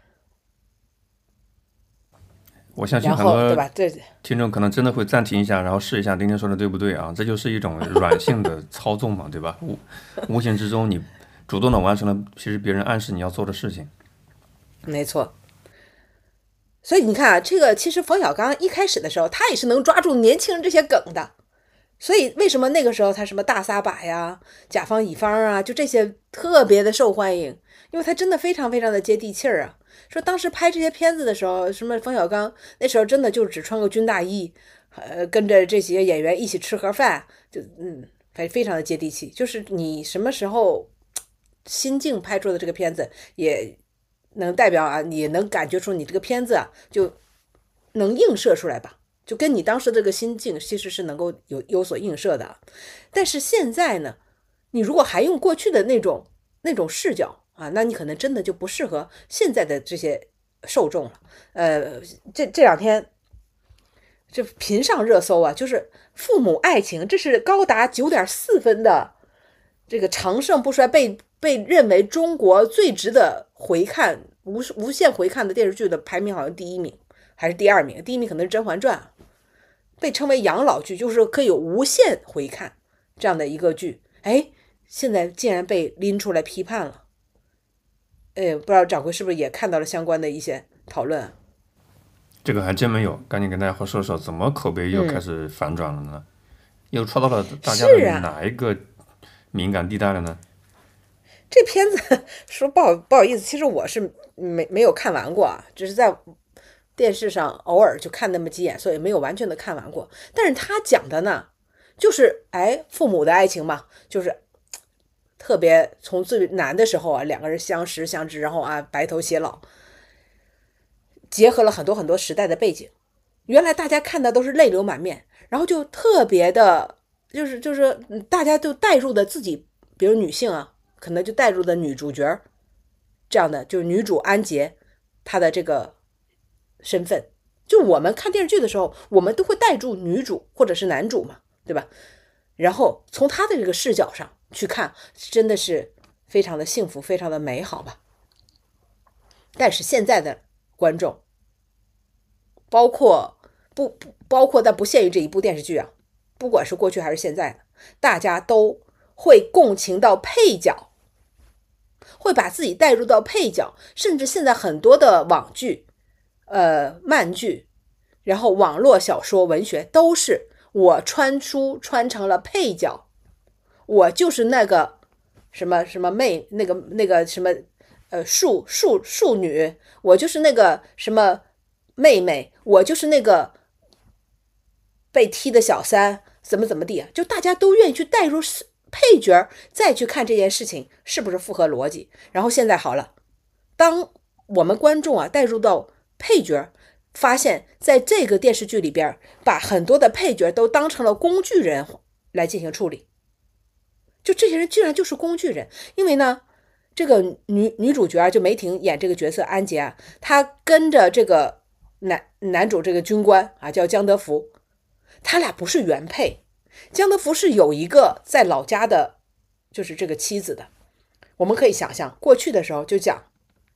我相信很多听众可能真的会暂停一下，然后试一下丁丁说的对不对啊？这就是一种软性的操纵嘛，对吧？无无形之中你主动的完成了其实别人暗示你要做的事情。 没错。所以你看啊，这个其实冯小刚一开始的时候，他也是能抓住年轻人这些梗的。所以为什么那个时候他什么大撒把呀、甲方乙方啊，就这些特别的受欢迎？因为他真的非常非常的接地气儿啊。说当时拍这些片子的时候，什么冯小刚那时候真的就只穿个军大衣，呃，跟着这些演员一起吃盒饭，就嗯，非非常的接地气。就是你什么时候心境拍出的这个片子，也能代表啊，你能感觉出你这个片子啊，就能映射出来吧。就跟你当时这个心境其实是能够有有所映射的。但是现在呢，你如果还用过去的那种那种视角啊，那你可能真的就不适合现在的这些受众了。呃，这这两天这频上热搜啊，就是父母爱情，这是高达九点四分的这个长盛不衰，被被认为中国最值得回看无无限回看的电视剧的排名好像第一名还是第二名，第一名可能是《甄嬛传》，被称为养老剧，就是可以有无限回看这样的一个剧。哎，现在竟然被拎出来批判了。哎，不知道掌柜是不是也看到了相关的一些讨论啊？ 这个还真没有，赶紧跟大家说说，怎么口碑又开始反转了呢？嗯、又戳到了大家的哪一个敏感地带了呢？ 啊、这片子说不好不好意思，其实我是没没有看完过啊，只是在电视上偶尔就看那么几眼，所以没有完全的看完过。但是他讲的呢，就是哎父母的爱情嘛，就是特别从最难的时候啊，两个人相识相知，然后啊白头偕老，结合了很多很多时代的背景。原来大家看的都是泪流满面，然后就特别的，就是就是大家就带入的自己，比如女性啊，可能就带入的女主角这样的，就是女主安洁他的这个身份。就我们看电视剧的时候，我们都会带入女主或者是男主嘛，对吧？然后从他的这个视角上去看，真的是非常的幸福，非常的美好吧。但是现在的观众，包括不不包括但不限于这一部电视剧啊，不管是过去还是现在的，大家都会共情到配角，会把自己带入到配角，甚至现在很多的网剧、呃漫剧，然后网络小说、文学都是我穿出穿成了配角，我就是那个什么什么妹，那个那个什么呃庶庶庶女，我就是那个什么妹妹，我就是那个被踢的小三，怎么怎么地啊？就大家都愿意去带入配角，再去看这件事情是不是符合逻辑。然后现在好了，当我们观众啊带入到配角，发现在这个电视剧里边，把很多的配角都当成了工具人来进行处理。就这些人居然就是工具人，因为呢，这个女女主角就梅婷演这个角色安杰啊，她跟着这个男男主这个军官啊叫江德福，他俩不是原配。江德福是有一个在老家的，就是这个妻子的。我们可以想象，过去的时候就讲，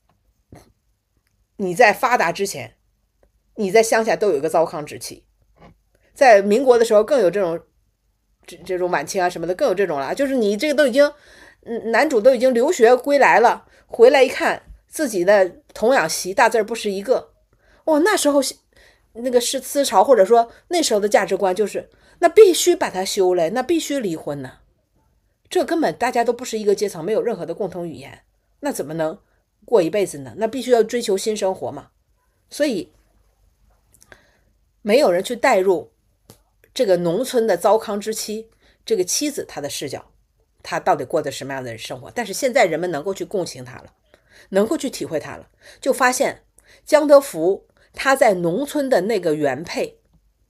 你在发达之前，你在乡下都有一个糟糠之妻，在民国的时候更有这种。这这种晚清啊什么的更有这种了，就是你这个都已经，男主都已经留学归来了，回来一看自己的童养媳大字不是一个，哇，那时候那个是思潮或者说那时候的价值观就是，那必须把他休了，那必须离婚呢，这根本大家都不是一个阶层，没有任何的共同语言，那怎么能过一辈子呢？那必须要追求新生活嘛，所以没有人去带入这个农村的糟糠之妻，这个妻子她的视角，她到底过的什么样的生活？但是现在人们能够去共情她了，能够去体会她了，就发现江德福他在农村的那个原配，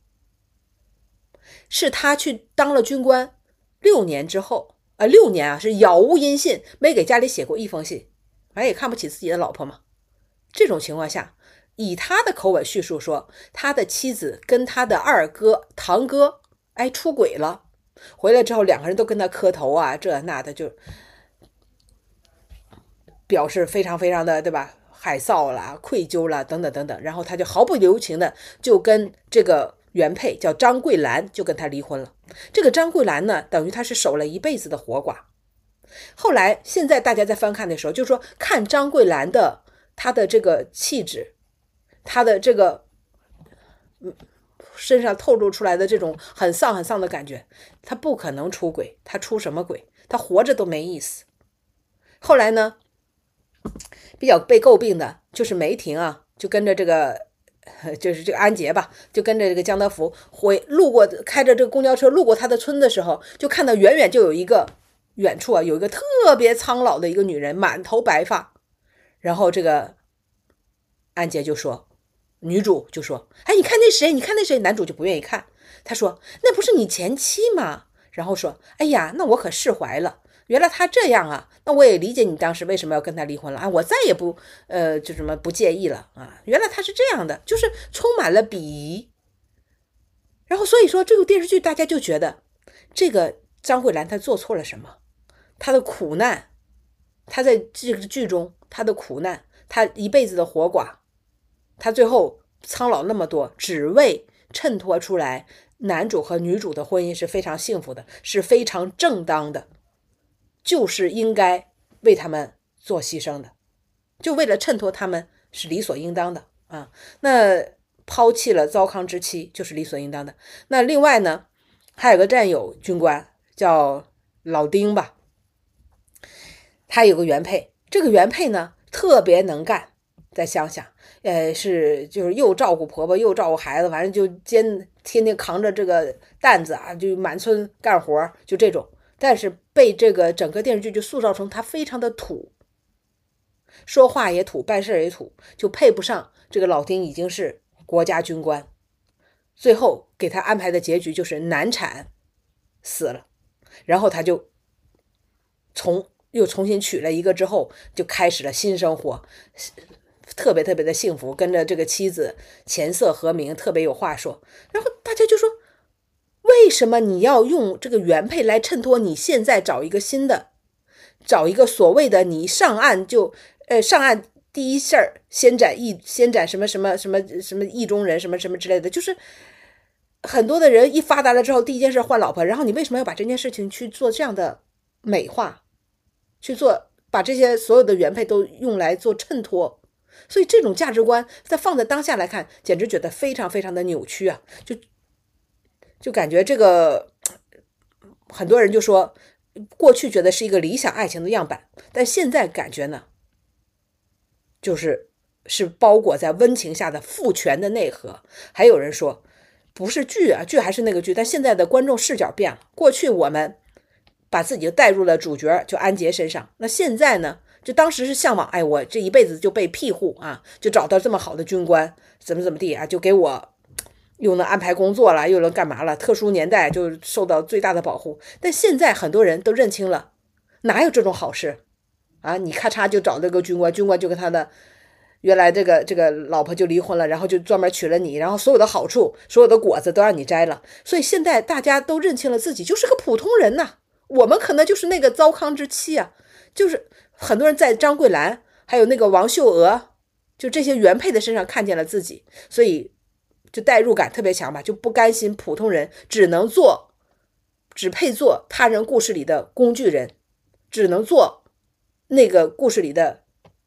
是他去当了军官六年之后，呃，六年啊是杳无音信，没给家里写过一封信，反正也看不起自己的老婆嘛。这种情况下，以他的口吻叙述说，他的妻子跟他的二哥、堂哥，哎，出轨了，回来之后两个人都跟他磕头啊，这那的，就表示非常非常的，对吧？害臊啦、愧疚啦，等等等等。然后他就毫不留情的就跟这个原配叫张桂兰，就跟他离婚了。这个张桂兰呢，等于他是守了一辈子的活寡。后来现在大家在翻看的时候，就说看张桂兰的她的这个气质。他的这个身上透露出来的这种很丧很丧的感觉，他不可能出轨，他出什么轨？他活着都没意思。后来呢，比较被诟病的就是梅婷啊，就跟着这个就是这个安杰吧，就跟着这个江德福回路过，开着这个公交车路过他的村的时候，就看到远远就有一个远处啊有一个特别苍老的一个女人，满头白发，然后这个安杰就说。女主就说，哎，你看那谁，你看那谁，男主就不愿意看，他说那不是你前妻吗？然后说，哎呀，那我可释怀了，原来他这样啊，那我也理解你当时为什么要跟他离婚了啊，我再也不呃就什么不介意了啊，原来他是这样的，就是充满了鄙夷。然后所以说这个电视剧大家就觉得这个张桂兰她做错了什么，她的苦难，她在这个剧中她的苦难，她一辈子的活寡，他最后苍老那么多，只为衬托出来男主和女主的婚姻是非常幸福的，是非常正当的，就是应该为他们做牺牲的，就为了衬托他们是理所应当的啊。那抛弃了糟糠之妻就是理所应当的。那另外呢，还有个战友军官叫老丁吧，他有个原配，这个原配呢特别能干，在乡下。呃，是就是又照顾婆婆又照顾孩子，反正就肩天天扛着这个担子啊，就满村干活，就这种。但是被这个整个电视剧就塑造成他非常的土，说话也土，办事也土，就配不上这个老丁已经是国家军官。最后给他安排的结局就是难产死了，然后他就从又重新娶了一个之后，就开始了新生活。 特别特别的幸福，跟着这个妻子琴瑟和鸣，特别有话说。然后大家就说，为什么你要用这个原配来衬托你现在找一个新的，找一个所谓的你上岸就呃上岸第一事儿先斩意先斩什么什么什么什么意中人什么什么之类的，就是很多的人一发达了之后第一件事换老婆，然后你为什么要把这件事情去做这样的美化，去做把这些所有的原配都用来做衬托？所以这种价值观在放在当下来看，简直觉得非常非常的扭曲啊！就就感觉这个很多人就说，过去觉得是一个理想爱情的样板，但现在感觉呢，就是是包裹在温情下的父权的内核。还有人说，不是剧啊，剧还是那个剧，但现在的观众视角变了。过去我们把自己带入了主角，就安杰身上，那现在呢？就当时是向往，哎，我这一辈子就被庇护啊，就找到这么好的军官，怎么怎么地啊，就给我又能安排工作了，又能干嘛了？特殊年代就受到最大的保护。但现在很多人都认清了，哪有这种好事啊？你咔嚓就找这个军官，军官就跟他的原来这个这个老婆就离婚了，然后就专门娶了你，然后所有的好处、所有的果子都让你摘了。所以现在大家都认清了自己就是个普通人呐、啊，我们可能就是那个糟糠之妻啊，就是很多人在张桂兰还有那个王秀娥，就这些原配的身上看见了自己，所以就代入感特别强吧，就不甘心普通人只能做，只配做他人故事里的工具人，只能做那个故事里的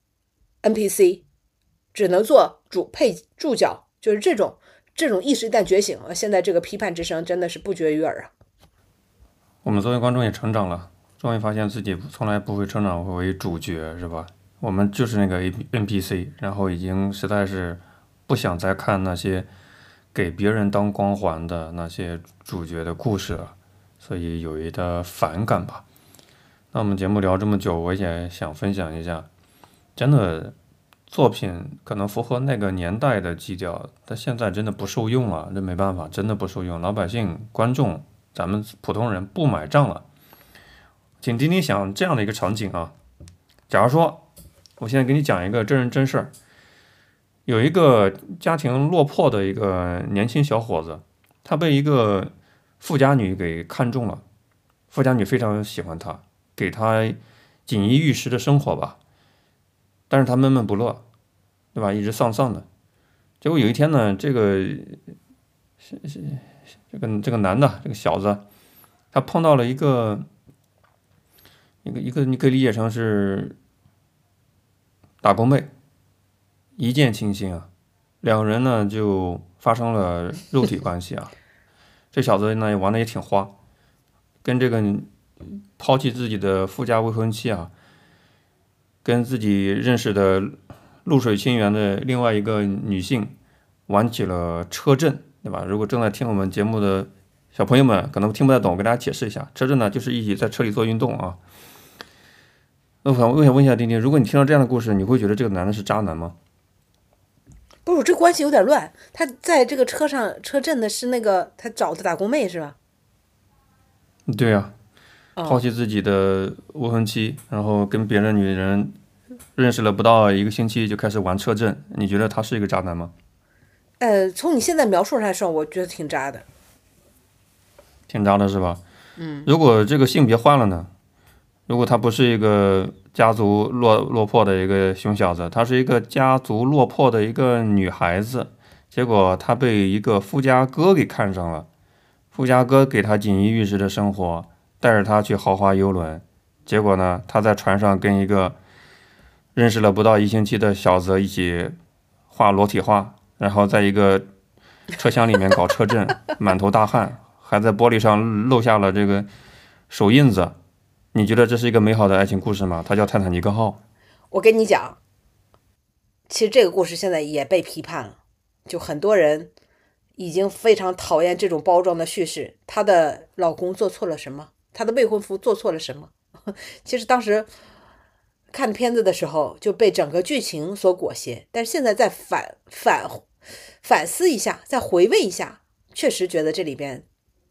N P C， 只能做主配注脚，就是这种这种意识一旦觉醒，现在这个批判之声真的是不绝于耳啊。 我们作为观众也成长了，终于发现自己从来不会成长为主角，是吧？我们就是那个 N P C， 然后已经实在是不想再看那些给别人当光环的那些主角的故事了，所以有一点反感吧。那我们节目聊这么久，我也想分享一下，真的作品可能符合那个年代的基调，但现在真的不受用了，这没办法，真的不受用，老百姓、观众，咱们普通人不买账了。请听听想这样的一个场景啊，假如说我现在给你讲一个真人真事儿，有一个家庭落魄的一个年轻小伙子，他被一个富家女给看中了，富家女非常喜欢他，给他锦衣玉食的生活吧，但是他闷闷不乐，对吧？一直丧丧的。结果有一天呢，这个这个这个男的这个小子，他碰到了一个一个一个你可以理解成是打工妹，一见倾心啊，两人呢就发生了肉体关系啊。这小子呢玩的也挺花，跟这个抛弃自己的富家未婚妻啊，跟自己认识的露水情缘的另外一个女性玩起了车震，对吧？如果正在听我们节目的小朋友们可能听不太懂，给大家解释一下，车震呢就是一起在车里做运动啊。那我想我想问一下丁丁，如果你听到这样的故事，你会觉得这个男的是渣男吗？ 不是，这关系有点乱。他在这个车上车震的是那个他找的打工妹是吧？ 对呀、 啊， 抛弃自己的未婚妻，然后跟别的女人认识了不到一个星期就开始玩车震，你觉得他是一个渣男吗？ 呃，从你现在描述上来说，我觉得挺渣的。 挺渣的是吧？ 嗯， 如果这个性别换了呢？如果他不是一个家族落落魄的一个熊小子，他是一个家族落魄的一个女孩子，结果他被一个富家哥给看上了，富家哥给他锦衣玉食的生活，带着他去豪华游轮，结果呢，他在船上跟一个认识了不到一星期的小子一起画裸体画，然后在一个车厢里面搞车震，满头大汗，还在玻璃上露下了这个手印子。你觉得这是一个美好的爱情故事吗？它叫泰坦尼克号。 我跟你讲，其实这个故事现在也被批判了，就很多人已经非常讨厌这种包装的叙事。她的老公做错了什么？她的未婚夫做错了什么？其实当时看片子的时候就被整个剧情所裹挟，但是现在再反反反思一下，再回味一下，确实觉得这里边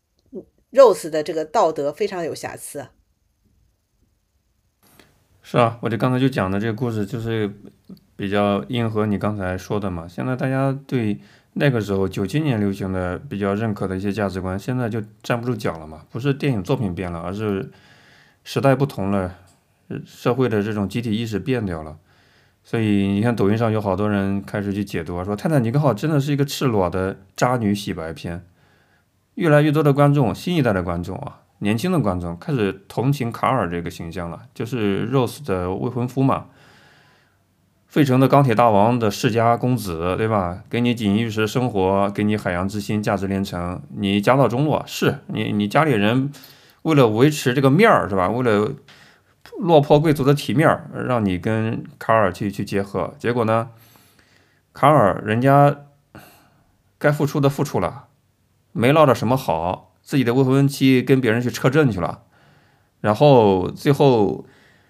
Rose 的这个道德非常有瑕疵。 是啊，我就刚才就讲的这个故事，就是比较应和你刚才说的嘛。现在大家对那个时候九七年流行的比较认可的一些价值观，现在就站不住脚了嘛。不是电影作品变了，而是时代不同了，社会的这种集体意识变掉了。所以你看抖音上有好多人开始去解读啊，说泰坦尼克号真的是一个赤裸的渣女洗白片。越来越多的观众，新一代的观众啊，年轻的观众开始同情卡尔这个形象了，就是 Rose 的未婚夫嘛，费城的钢铁大王的世家公子，对吧？给你锦衣玉食生活，给你海洋之心，价值连城，你家道中落，是你你家里人为了维持这个面儿，是吧？为了落魄贵族的体面，让你跟卡尔去去结合，结果呢，卡尔人家该付出的付出了。没落着什么好，自己的未婚妻跟别人去车震去了，然后最后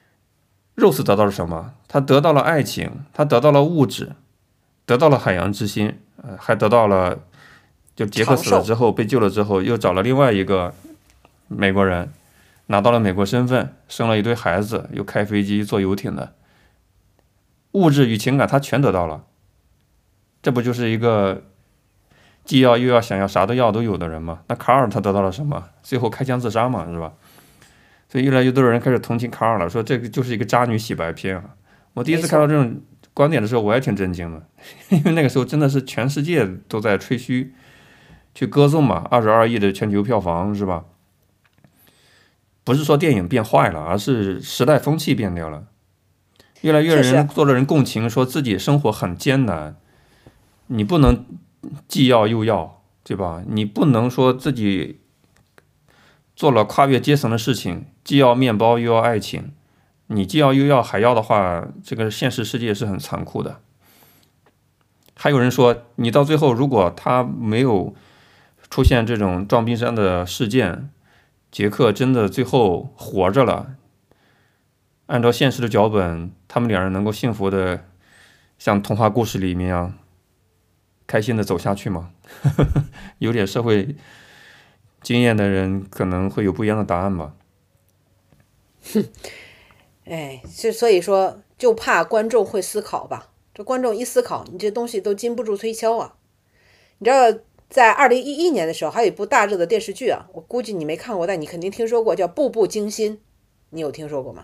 Rose 得到了什么？他得到了爱情，他得到了物质，得到了海洋之心，呃，还得到了就杰克死了之后被救了之后，又找了另外一个美国人，拿到了美国身份，生了一堆孩子，又开飞机坐游艇的，物质与情感他全得到了，这不就是一个既要又要想要啥都要都有的人嘛？那卡尔他得到了什么？最后开枪自杀嘛，是吧？所以越来越多的人开始同情卡尔了，说这个就是一个渣女洗白片啊！我第一次看到这种观点的时候，我也挺震惊的，因为那个时候真的是全世界都在吹嘘，去歌颂嘛，二十二亿的全球票房是吧？不是说电影变坏了，而是时代风气变掉了，越来越人多的人共情，说自己生活很艰难，你不能既要又要，对吧？你不能说自己做了跨越阶层的事情，既要面包又要爱情，你既要又要还要的话，这个现实世界是很残酷的。还有人说，你到最后如果他没有出现这种撞冰山的事件，杰克真的最后活着了，按照现实的脚本，他们两人能够幸福的像童话故事里面一样开心的走下去吗？有点社会经验的人可能会有不一样的答案吧。 哎，就所以说，就怕观众会思考吧。这观众一思考，你这东西都经不住推敲啊。你知道，在二零一一年的时候，还有一部大热的电视剧啊，我估计你没看过，但你肯定听说过，叫《步步惊心》，你有听说过吗？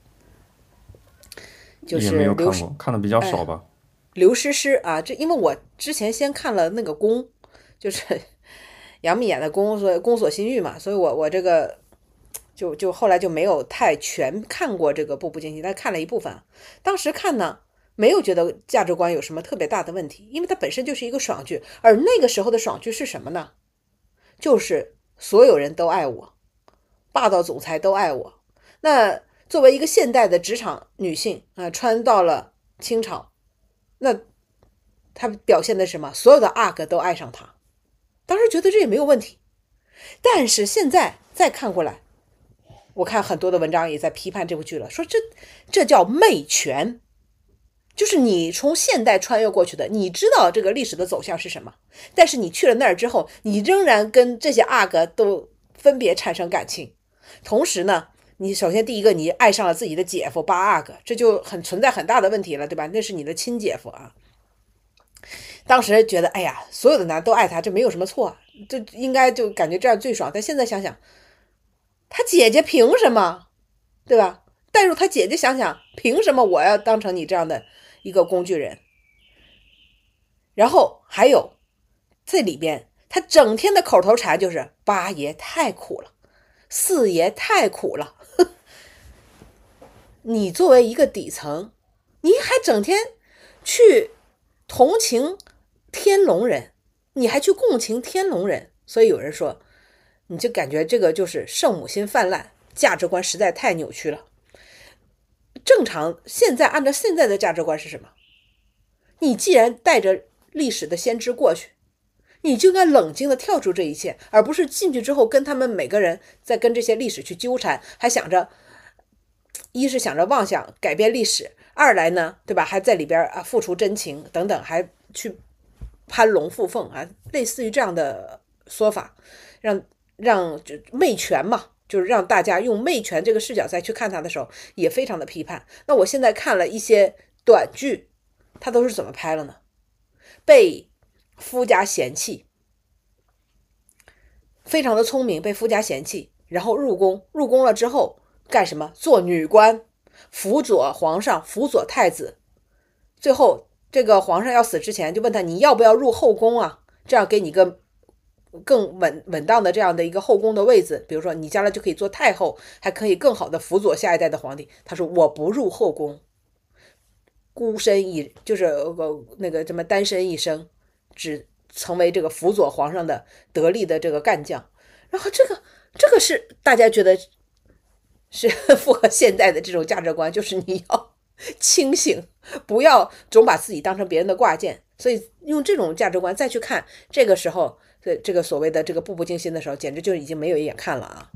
就是也没有看过，看的比较少吧。 哎、刘诗诗啊，这因为我之前先看了那个宫，就是杨幂演的宫，所以宫锁心玉嘛，所以我我这个就就后来就没有太全看过这个《步步惊心》，但看了一部分。当时看呢，没有觉得价值观有什么特别大的问题，因为它本身就是一个爽剧。而那个时候的爽剧是什么呢？就是所有人都爱我，霸道总裁都爱我。那作为一个现代的职场女性啊、呃，穿到了清朝，那她表现的什么？所有的阿哥都爱上她。当时觉得这也没有问题，但是现在再看过来，我看很多的文章也在批判这部剧了，说这这叫媚权，就是你从现代穿越过去的，你知道这个历史的走向是什么，但是你去了那儿之后，你仍然跟这些阿哥都分别产生感情，同时呢，你首先第一个你爱上了自己的姐夫八阿哥，这就很存在很大的问题了，对吧？那是你的亲姐夫啊。当时觉得哎呀，所有的男都爱他，这没有什么错，这应该就感觉这样最爽。但现在想想，他姐姐凭什么，对吧？带入他姐姐想想，凭什么我要当成你这样的一个工具人？然后还有这里边他整天的口头禅就是八爷太苦了，四爷太苦了。你作为一个底层，你还整天去同情天龙人，你还去共情天龙人，所以有人说，你就感觉这个就是圣母心泛滥，价值观实在太扭曲了。正常现在按照现在的价值观是什么？你既然带着历史的先知过去，你就应该冷静的跳出这一切，而不是进去之后跟他们每个人在跟这些历史去纠缠，还想着一是想着妄想改变历史，二来呢，对吧？还在里边啊付出真情等等，还去攀龙附凤啊，类似于这样的说法，让让就媚权嘛，就是让大家用媚权这个视角再去看他的时候，也非常的批判。那我现在看了一些短剧， 他都是怎么拍了呢？被夫家嫌弃，非常的聪明，被夫家嫌弃，然后入宫，入宫了之后干什么？做女官，辅佐皇上，辅佐太子。最后这个皇上要死之前就问他，你要不要入后宫啊？这样给你个更稳稳当的这样的一个后宫的位子，比如说你将来就可以做太后，还可以更好的辅佐下一代的皇帝。他说我不入后宫，孤身一就是呃那个什么单身一生，只成为这个辅佐皇上的得力的这个干将。然后这个这个是大家觉得是符合现在的这种价值观，就是你要清醒，不要总把自己当成别人的挂件。所以用这种价值观再去看这个时候这个所谓的这个步步惊心的时候，简直就已经没有一眼看了啊！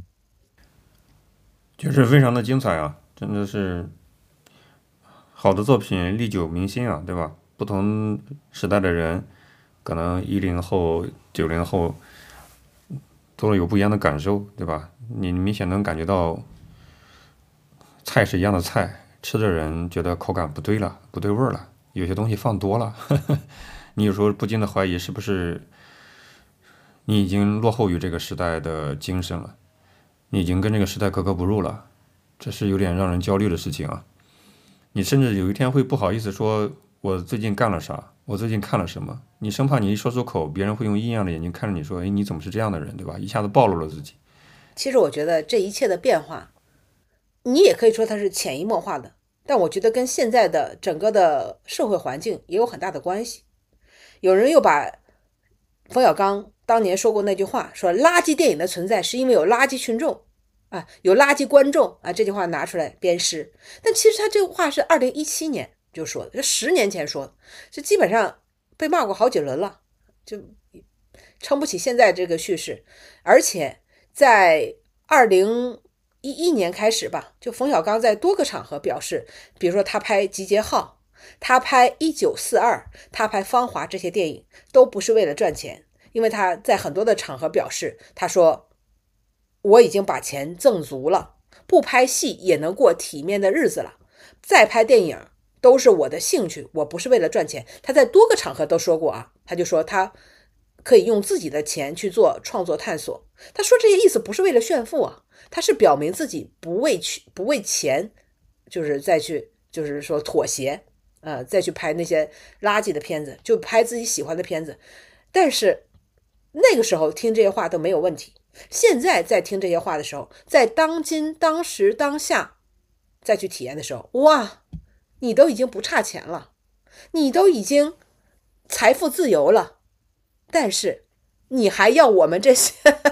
就是非常的精彩啊，真的是好的作品历久弥新啊，对吧？不同时代的人，可能一零后、九零后都有不一样的感受，对吧？你明显能感觉到菜是一样的菜，吃的人觉得口感不对了，不对味儿了，有些东西放多了，呵呵，你有时候不禁的怀疑是不是你已经落后于这个时代的精神了，你已经跟这个时代格格不入了，这是有点让人焦虑的事情啊。你甚至有一天会不好意思说我最近干了啥，我最近看了什么，你生怕你一说出口，别人会用异样的眼睛看着你说，哎，你怎么是这样的人，对吧？一下子暴露了自己。 其实我觉得这一切的变化，你也可以说它是潜移默化的，但我觉得跟现在的整个的社会环境也有很大的关系。有人又把冯小刚当年说过那句话，说垃圾电影的存在是因为有垃圾群众啊，有垃圾观众啊，这句话拿出来鞭尸。但其实他这个话是二零一七年就说的，这十年前说的，这基本上被骂过好几轮了，就撑不起现在这个叙事。而且在二零一一年开始吧，就冯小刚在多个场合表示，比如说他拍《集结号》，他拍《一九四二》，他拍《芳华》，这些电影都不是为了赚钱，因为他在很多的场合表示，他说我已经把钱挣足了，不拍戏也能过体面的日子了，再拍电影都是我的兴趣，我不是为了赚钱。他在多个场合都说过啊，他就说他可以用自己的钱去做创作探索。他说这些意思不是为了炫富啊，他是表明自己不为不为钱，就是再去就是说妥协，呃，再去拍那些垃圾的片子，就拍自己喜欢的片子。但是那个时候听这些话都没有问题，现在在听这些话的时候，在当今当时当下再去体验的时候，哇，你都已经不差钱了，你都已经财富自由了，但是你还要我们这些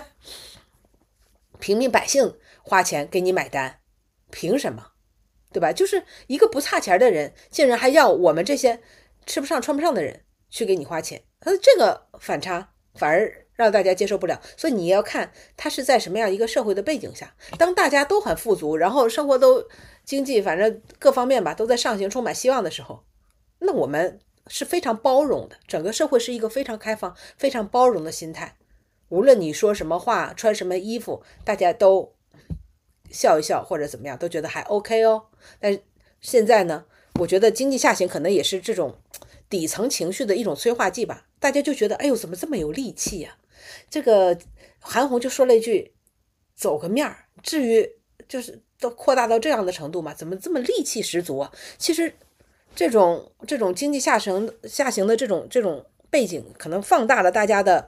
平民百姓花钱给你买单，凭什么？对吧？就是一个不差钱的人，竟然还要我们这些吃不上穿不上的人去给你花钱，呃，这个反差反而让大家接受不了。所以你要看他是在什么样一个社会的背景下，当大家都很富足，然后生活都经济反正各方面吧都在上行，充满希望的时候，那我们是非常包容的，整个社会是一个非常开放非常包容的心态，无论你说什么话穿什么衣服，大家都笑一笑或者怎么样都觉得还 OK 哦。但是现在呢，我觉得经济下行可能也是这种底层情绪的一种催化剂吧，大家就觉得哎呦怎么这么有戾气呀、啊？这个韩红就说了一句走个面儿，至于就是都扩大到这样的程度吗？怎么这么戾气十足啊？其实这种这种经济下行下行的这种这种背景，可能放大了大家的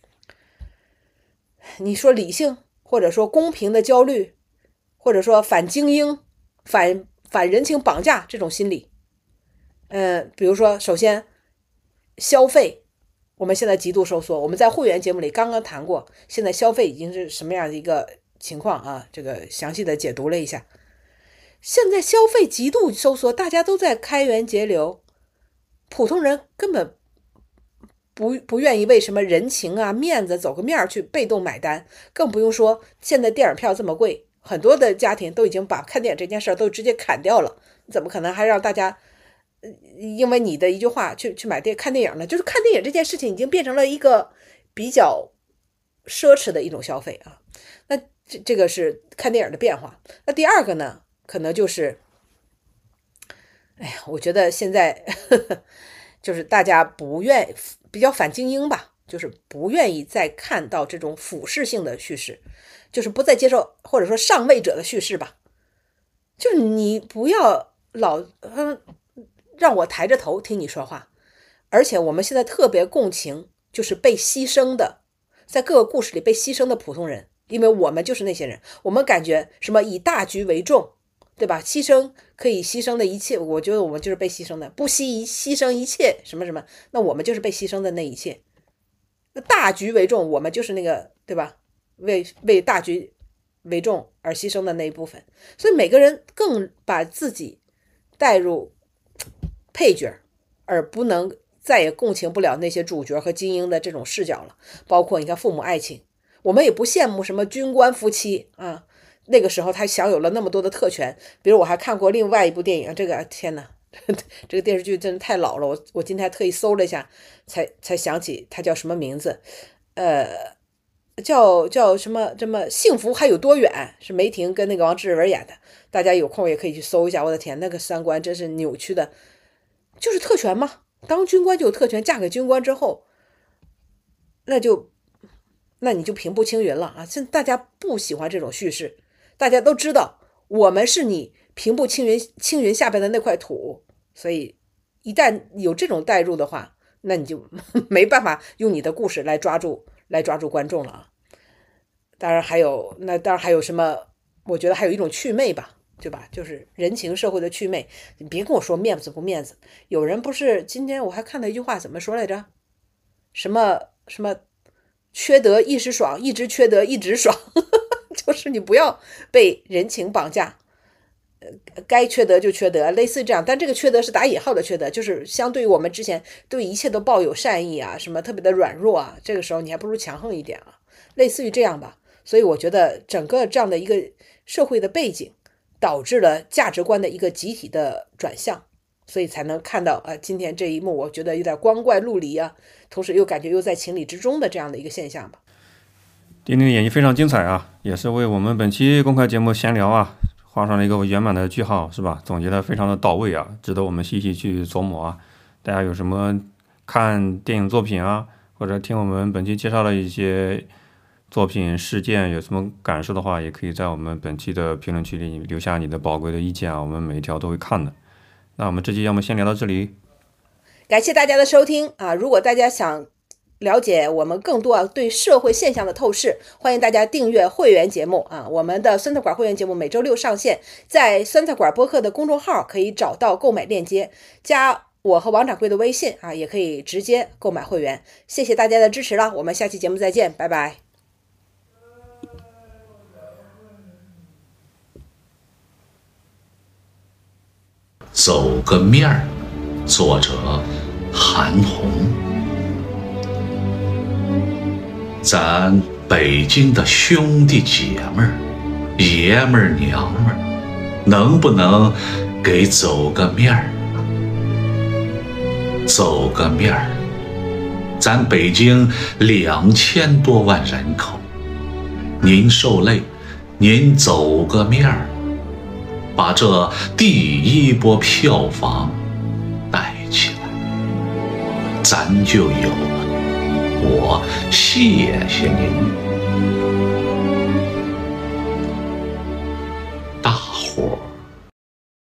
你说理性或者说公平的焦虑，或者说反精英反反人情绑架这种心理。呃，比如说首先消费，我们现在极度收缩，我们在会员节目里刚刚谈过，现在消费已经是什么样的一个情况啊？这个详细的解读了一下，现在消费极度收缩，大家都在开源节流，普通人根本不不愿意为什么人情啊面子走个面去被动买单，更不用说现在电影票这么贵，很多的家庭都已经把看电影这件事都直接砍掉了，怎么可能还让大家因为你的一句话去去买电看电影呢？就是看电影这件事情已经变成了一个比较奢侈的一种消费啊。那这这个是看电影的变化。那第二个呢，可能就是哎呀，我觉得现在呵呵就是大家不愿比较反精英吧，就是不愿意再看到这种俯视性的叙事，就是不再接受或者说上位者的叙事吧。就是你不要老嗯让我抬着头听你说话，而且我们现在特别共情，就是被牺牲的，在各个故事里被牺牲的普通人，因为我们就是那些人，我们感觉什么以大局为重。对吧？牺牲可以牺牲的一切，我觉得我们就是被牺牲的，不惜牺牲一切什么什么，那我们就是被牺牲的那一切。大局为重，我们就是那个，对吧？为为大局为重而牺牲的那一部分。所以每个人更把自己带入配角，而不能再也共情不了那些主角和精英的这种视角了。包括你看父母爱情，我们也不羡慕什么军官夫妻啊。那个时候他享有了那么多的特权，比如我还看过另外一部电影，这个天哪，这个电视剧真的太老了，我我今天还特意搜了一下，才才想起它叫什么名字，呃，叫叫什么这么幸福还有多远，是梅婷跟那个王志文演的，大家有空也可以去搜一下。我的天，那个三观真是扭曲的，就是特权嘛，当军官就有特权，嫁给军官之后，那就那你就平步青云了啊！现在大家不喜欢这种叙事。大家都知道，我们是你平步青云青云下边的那块土，所以一旦有这种代入的话，那你就没办法用你的故事来抓住来抓住观众了啊。当然还有，那当然还有什么？我觉得还有一种祛魅吧，对吧？就是人情社会的祛魅。你别跟我说面子不面子，有人不是今天我还看了一句话，怎么说来着？什么什么缺德一时爽，一直缺德一直爽。就是你不要被人情绑架，呃，该缺德就缺德，类似这样。但这个缺德是打引号的缺德，就是相对于我们之前对一切都抱有善意啊，什么特别的软弱啊，这个时候你还不如强横一点啊，类似于这样吧。所以我觉得整个这样的一个社会的背景，导致了价值观的一个集体的转向，所以才能看到啊、呃，今天这一幕，我觉得有点光怪陆离啊，同时又感觉又在情理之中的这样的一个现象吧。 丁丁的演绎非常精彩啊，也是为我们本期公开节目闲聊啊画上了一个圆满的句号，是吧？总结的非常的到位啊，值得我们细细去琢磨啊。大家有什么看电影作品啊，或者听我们本期介绍的一些作品事件有什么感受的话，也可以在我们本期的评论区里留下你的宝贵的意见啊，我们每一条都会看的。那我们这期要么先聊到这里， 感谢大家的收听啊！如果大家想了解我们更多对社会现象的透视，欢迎大家订阅会员节目啊！我们的酸菜馆会员节目每周六上线，在酸菜馆播客的公众号可以找到购买链接，加我和王掌柜的微信啊，也可以直接购买会员。谢谢大家的支持了，我们下期节目再见，拜拜。 走个面儿，作者韩红。咱北京的兄弟姐妹儿、爷们儿娘们儿，能不能给走个面儿？走个面儿，咱北京两千多万人口，您受累，您走个面儿，把这第一波票房带起来，咱就有了。我谢谢您。